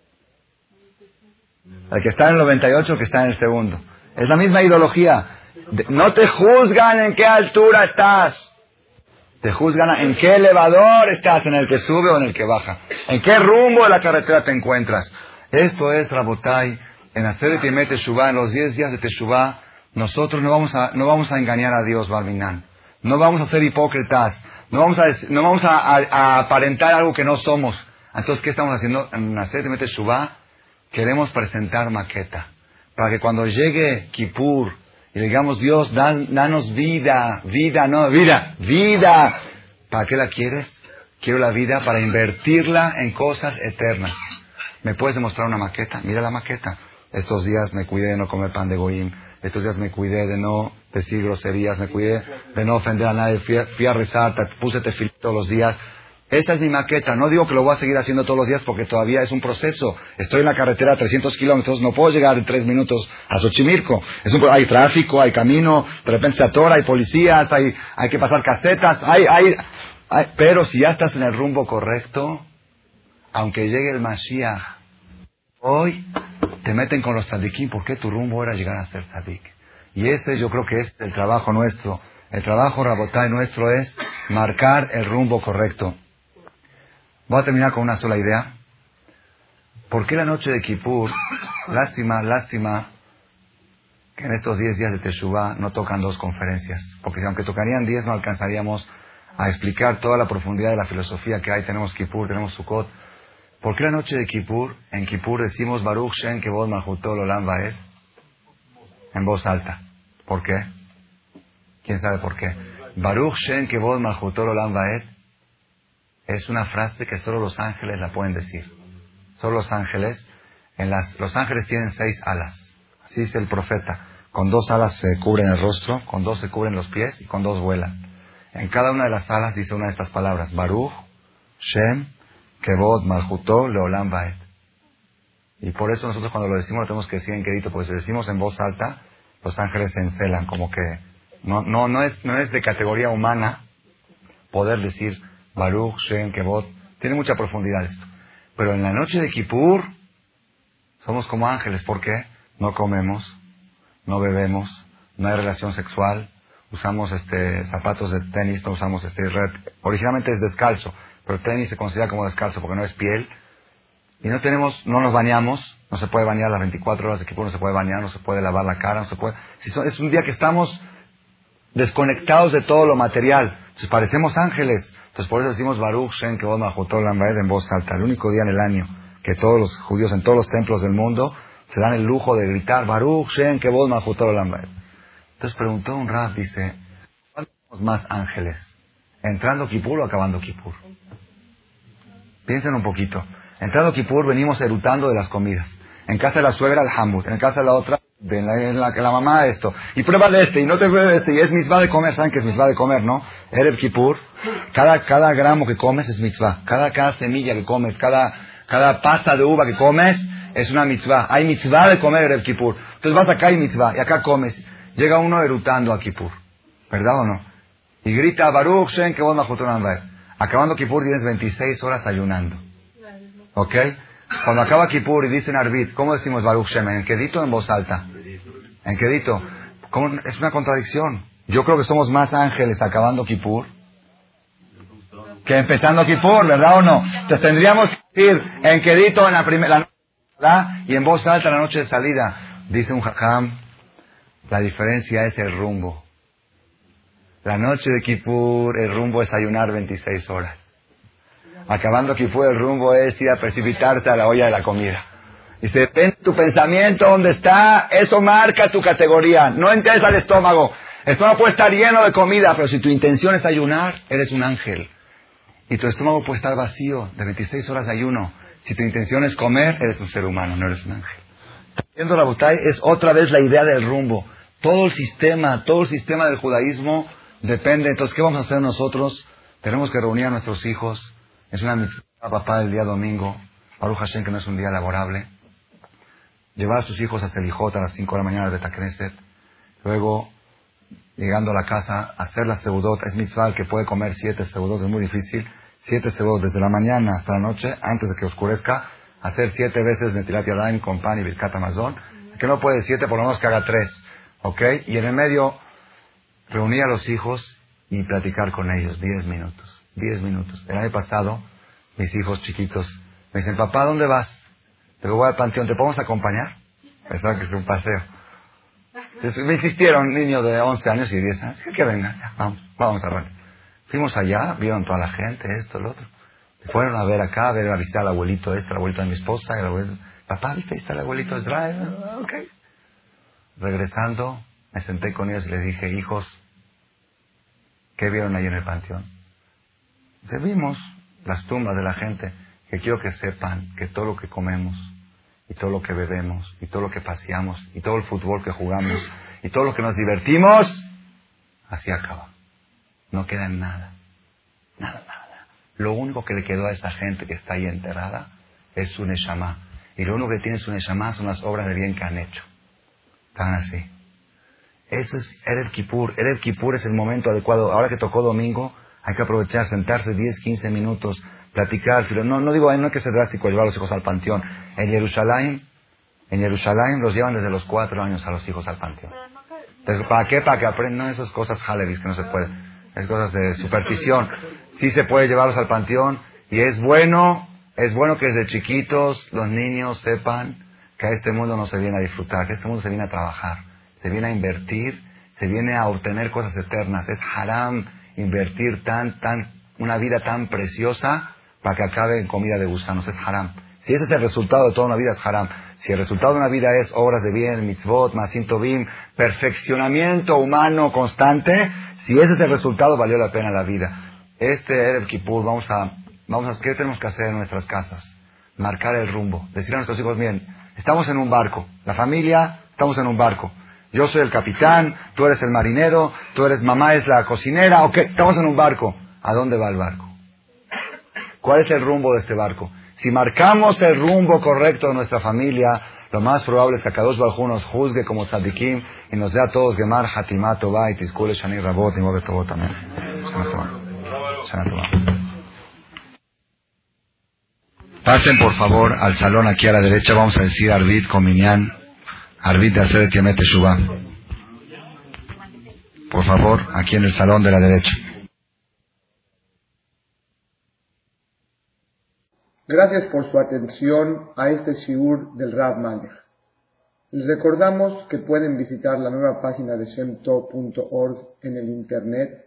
El que está en el 98 o el que está en el segundo. Es la misma ideología. No te juzgan en qué altura estás. Te juzgan en qué elevador estás, en el que sube o en el que baja. En qué rumbo de la carretera te encuentras. Esto es, Rabotai, en hacer el Timet Teshuvah, en los 10 días de Teshuvah, nosotros no vamos a engañar a Dios, Barminan. No vamos a ser hipócritas. No vamos a aparentar algo que no somos. Entonces, ¿qué estamos haciendo? En hacer el Timet Teshuvah, queremos presentar maqueta. Para que cuando llegue Kippur, y le digamos, Dios, danos vida. ¿Para qué la quieres? Quiero la vida para invertirla en cosas eternas. ¿Me puedes demostrar una maqueta? Mira la maqueta. Estos días me cuidé de no comer pan de goyim. Estos días me cuidé de no decir groserías. Me cuidé de no ofender a nadie. Fui a rezar, puse tefilín todos los días. Esta es mi maqueta. No digo que lo voy a seguir haciendo todos los días porque todavía es un proceso. Estoy en la carretera a 300 kilómetros. No puedo llegar en 3 minutos a Xochimilco. Hay tráfico, hay camino. De repente se atora, hay policías, hay que pasar casetas. Pero si ya estás en el rumbo correcto, aunque llegue el Mashiach, hoy te meten con los tzadikim porque tu rumbo era llegar a ser tzadik. Y ese yo creo que es el trabajo nuestro. El trabajo, Rabotai, nuestro es marcar el rumbo correcto. Voy a terminar con una sola idea. ¿Por qué la noche de Kippur? Lástima que en estos 10 días de Teshuvah no tocan 2 conferencias. Porque aunque tocarían 10 no alcanzaríamos a explicar toda la profundidad de la filosofía que hay. Tenemos Kippur, tenemos Sukkot. ¿Por qué la noche de Kippur? En Kippur decimos Baruch Shem Kevod Malchuto Olam Vaed en voz alta. ¿Por qué? ¿Quién sabe por qué? Baruch Shem Kevod Malchuto Olam Vaed es una frase que solo los ángeles la pueden decir. Solo los ángeles. Los ángeles tienen 6 alas. Así dice el profeta. Con 2 alas se cubren el rostro, con 2 se cubren los pies y con 2 vuelan. En cada una de las alas dice una de estas palabras. Baruch Shem Kevod Malchuto Leolam Vaed. Y por eso nosotros cuando lo decimos lo tenemos que decir en quedito, porque si lo decimos en voz alta, los ángeles se encelan, como que no es de categoría humana poder decir Baruch Shem Kevod. Tiene mucha profundidad esto. Pero en la noche de Kippur somos como ángeles. ¿Por qué? No comemos, no bebemos, no hay relación sexual, usamos zapatos de tenis, no usamos originalmente es descalzo, pero el tenis se considera como descalzo porque no es piel. Y no nos bañamos, no se puede bañar las 24 horas de Kippur, no se puede bañar, no se puede lavar la cara, no se puede. Es un día que estamos desconectados de todo lo material. Entonces parecemos ángeles. Entonces por eso decimos Baruch Shem Kevod Malchuto Olam Vaed en voz alta. El único día en el año que todos los judíos en todos los templos del mundo se dan el lujo de gritar Baruch Shem Kevod Malchuto Olam Vaed. Entonces preguntó un rab, dice, ¿cuántos somos más ángeles? ¿Entrando Kippur o acabando Kippur? Piensen un poquito. Entrando Kippur venimos erutando de las comidas. En casa de la suegra el hamburg, en casa de la otra de la mamá esto. Y pruébale y no te pruebes y es mitzvah de comer. ¿Saben qué es mitzvah de comer, no? Erev Kippur, cada gramo que comes es mitzvah. Cada semilla que comes, cada pasta de uva que comes es una mitzvah. Hay mitzvah de comer Erev Kippur. Entonces vas acá y mitzvah, y acá comes. Llega uno erutando a Kippur. ¿Verdad o no? Y grita Baruch Shem Kevod Malchuto Olam Vaed. Acabando Kippur tienes 26 horas ayunando. ¿Ok? Cuando acaba Kippur y dicen Arbit, ¿cómo decimos Baruch Shem? ¿En quedito o en voz alta? En quedito. Es una contradicción. Yo creo que somos más ángeles acabando Kippur que empezando Kippur, ¿verdad o no? Entonces tendríamos que decir en quedito en la noche, ¿verdad? Y en voz alta en la noche de salida. Dice un jajam, la diferencia es el rumbo. La noche de Kippur, el rumbo es ayunar 26 horas. Acabando Kippur, el rumbo es ir a precipitarte a la olla de la comida. Dice, depende de tu pensamiento, ¿dónde está? Eso marca tu categoría. No entres al estómago. El estómago puede estar lleno de comida, pero si tu intención es ayunar, eres un ángel. Y tu estómago puede estar vacío de 26 horas de ayuno. Si tu intención es comer, eres un ser humano, no eres un ángel. Viendo la Rabotai, es otra vez la idea del rumbo. Todo el sistema del judaísmo depende. Entonces, ¿qué vamos a hacer nosotros? Tenemos que reunir a nuestros hijos. Es una mitzvah, papá, el día domingo. Baruch Hashem, que no es un día laborable. Llevar a sus hijos a Selijot a las 5 de la mañana al Bet HaKnesset. Luego, llegando a la casa, hacer la seudot. Es mitzvah, el que puede comer 7 seudot, es muy difícil. 7 segundos desde la mañana hasta la noche, antes de que oscurezca, hacer 7 veces Netilat Yadayim con pan y Birkat Hamazon. El que no puede 7, por lo menos que haga 3. ¿Ok? Y en el medio, reunir a los hijos y platicar con ellos 10 minutos. 10 minutos. El año pasado, mis hijos chiquitos me dicen, papá, ¿dónde vas? Le digo, voy al panteón, ¿te podemos acompañar? Pensaban que es un paseo. Entonces, me insistieron, niños de 11 años y 10 años, que vengan, ya, vamos a ver. Fuimos allá, vieron toda la gente, esto, lo otro. Me fueron a ver acá, a visitar al abuelito el abuelito de mi esposa, el abuelito, papá, ¿viste? Ahí está el abuelito de Israel. Ok. Regresando, me senté con ellos y les dije, hijos, ¿qué vieron ahí en el panteón? Dice, vimos las tumbas de la gente, que quiero que sepan que todo lo que comemos, y todo lo que bebemos, y todo lo que paseamos, y todo el fútbol que jugamos, y todo lo que nos divertimos, así acaba. No queda en nada. Nada. Lo único que le quedó a esa gente que está ahí enterrada es su neshama. Y lo único que tiene su neshama son las obras de bien que han hecho. Están así. Eso es Erev Kippur. Erev Kippur es el momento adecuado. Ahora que tocó domingo, hay que aprovechar, sentarse 10, 15 minutos, platicar. No digo, no hay que ser drástico llevar a los hijos al panteón. En Jerusalén los llevan desde los 4 años a los hijos al panteón. Entonces, ¿para qué? Para que aprendan esas cosas halevis que no se pueden. Es cosas de superstición. Sí se puede llevarlos al panteón y es bueno que desde chiquitos los niños sepan que a este mundo no se viene a disfrutar, que a este mundo se viene a trabajar, se viene a invertir, se viene a obtener cosas eternas. Es haram invertir una vida tan preciosa para que acabe en comida de gusanos. Es haram. Si ese es el resultado de toda una vida, es haram. Si el resultado de una vida es obras de bien, mitzvot, masim tovim, perfeccionamiento humano constante, si ese es el resultado, valió la pena la vida. Este Erev Kippur, ¿qué tenemos que hacer en nuestras casas? Marcar el rumbo. Decir a nuestros hijos, miren, estamos en un barco. La familia, estamos en un barco. Yo soy el capitán, tú eres el marinero, mamá es la cocinera. Ok, estamos en un barco. ¿A dónde va el barco? ¿Cuál es el rumbo de este barco? Si marcamos el rumbo correcto de nuestra familia, lo más probable es que Akadosh Baruj Hu nos juzgue como tzadikim y nos dé a todos Gemar, Hatimah, Tová y Tizkule, Shani, Rabot y Mobe Tovot también. Shana Tová. Pasen por favor al salón aquí a la derecha, vamos a decir Arvit con Minyan, Arvit de Aseret Yemet Teshuvah. Por favor, aquí en el salón de la derecha. Gracias por su atención a este shiur del Rav Malech. Les recordamos que pueden visitar la nueva página de shemtov.org en el internet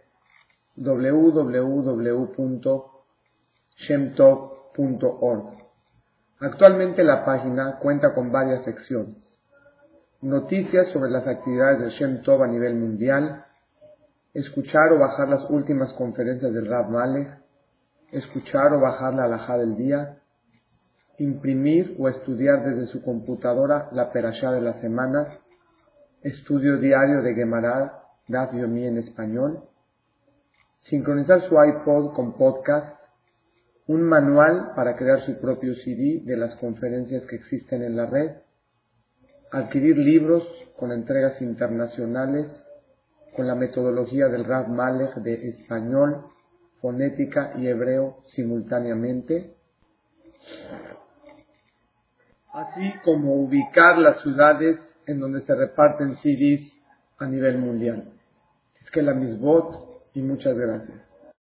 www.shemtov.org. Actualmente la página cuenta con varias secciones: noticias sobre las actividades de Shem Tov a nivel mundial, escuchar o bajar las últimas conferencias del Rav Malech, escuchar o bajar la halajá del día, imprimir o estudiar desde su computadora la perashá de la semana, estudio diario de Gemara, Daf Yomi en español, sincronizar su iPod con podcast, un manual para crear su propio CD de las conferencias que existen en la red, adquirir libros con entregas internacionales con la metodología del Rav Malech de español, fonética y hebreo simultáneamente, así como ubicar las ciudades en donde se reparten CDs a nivel mundial. Es que la misbot y muchas gracias.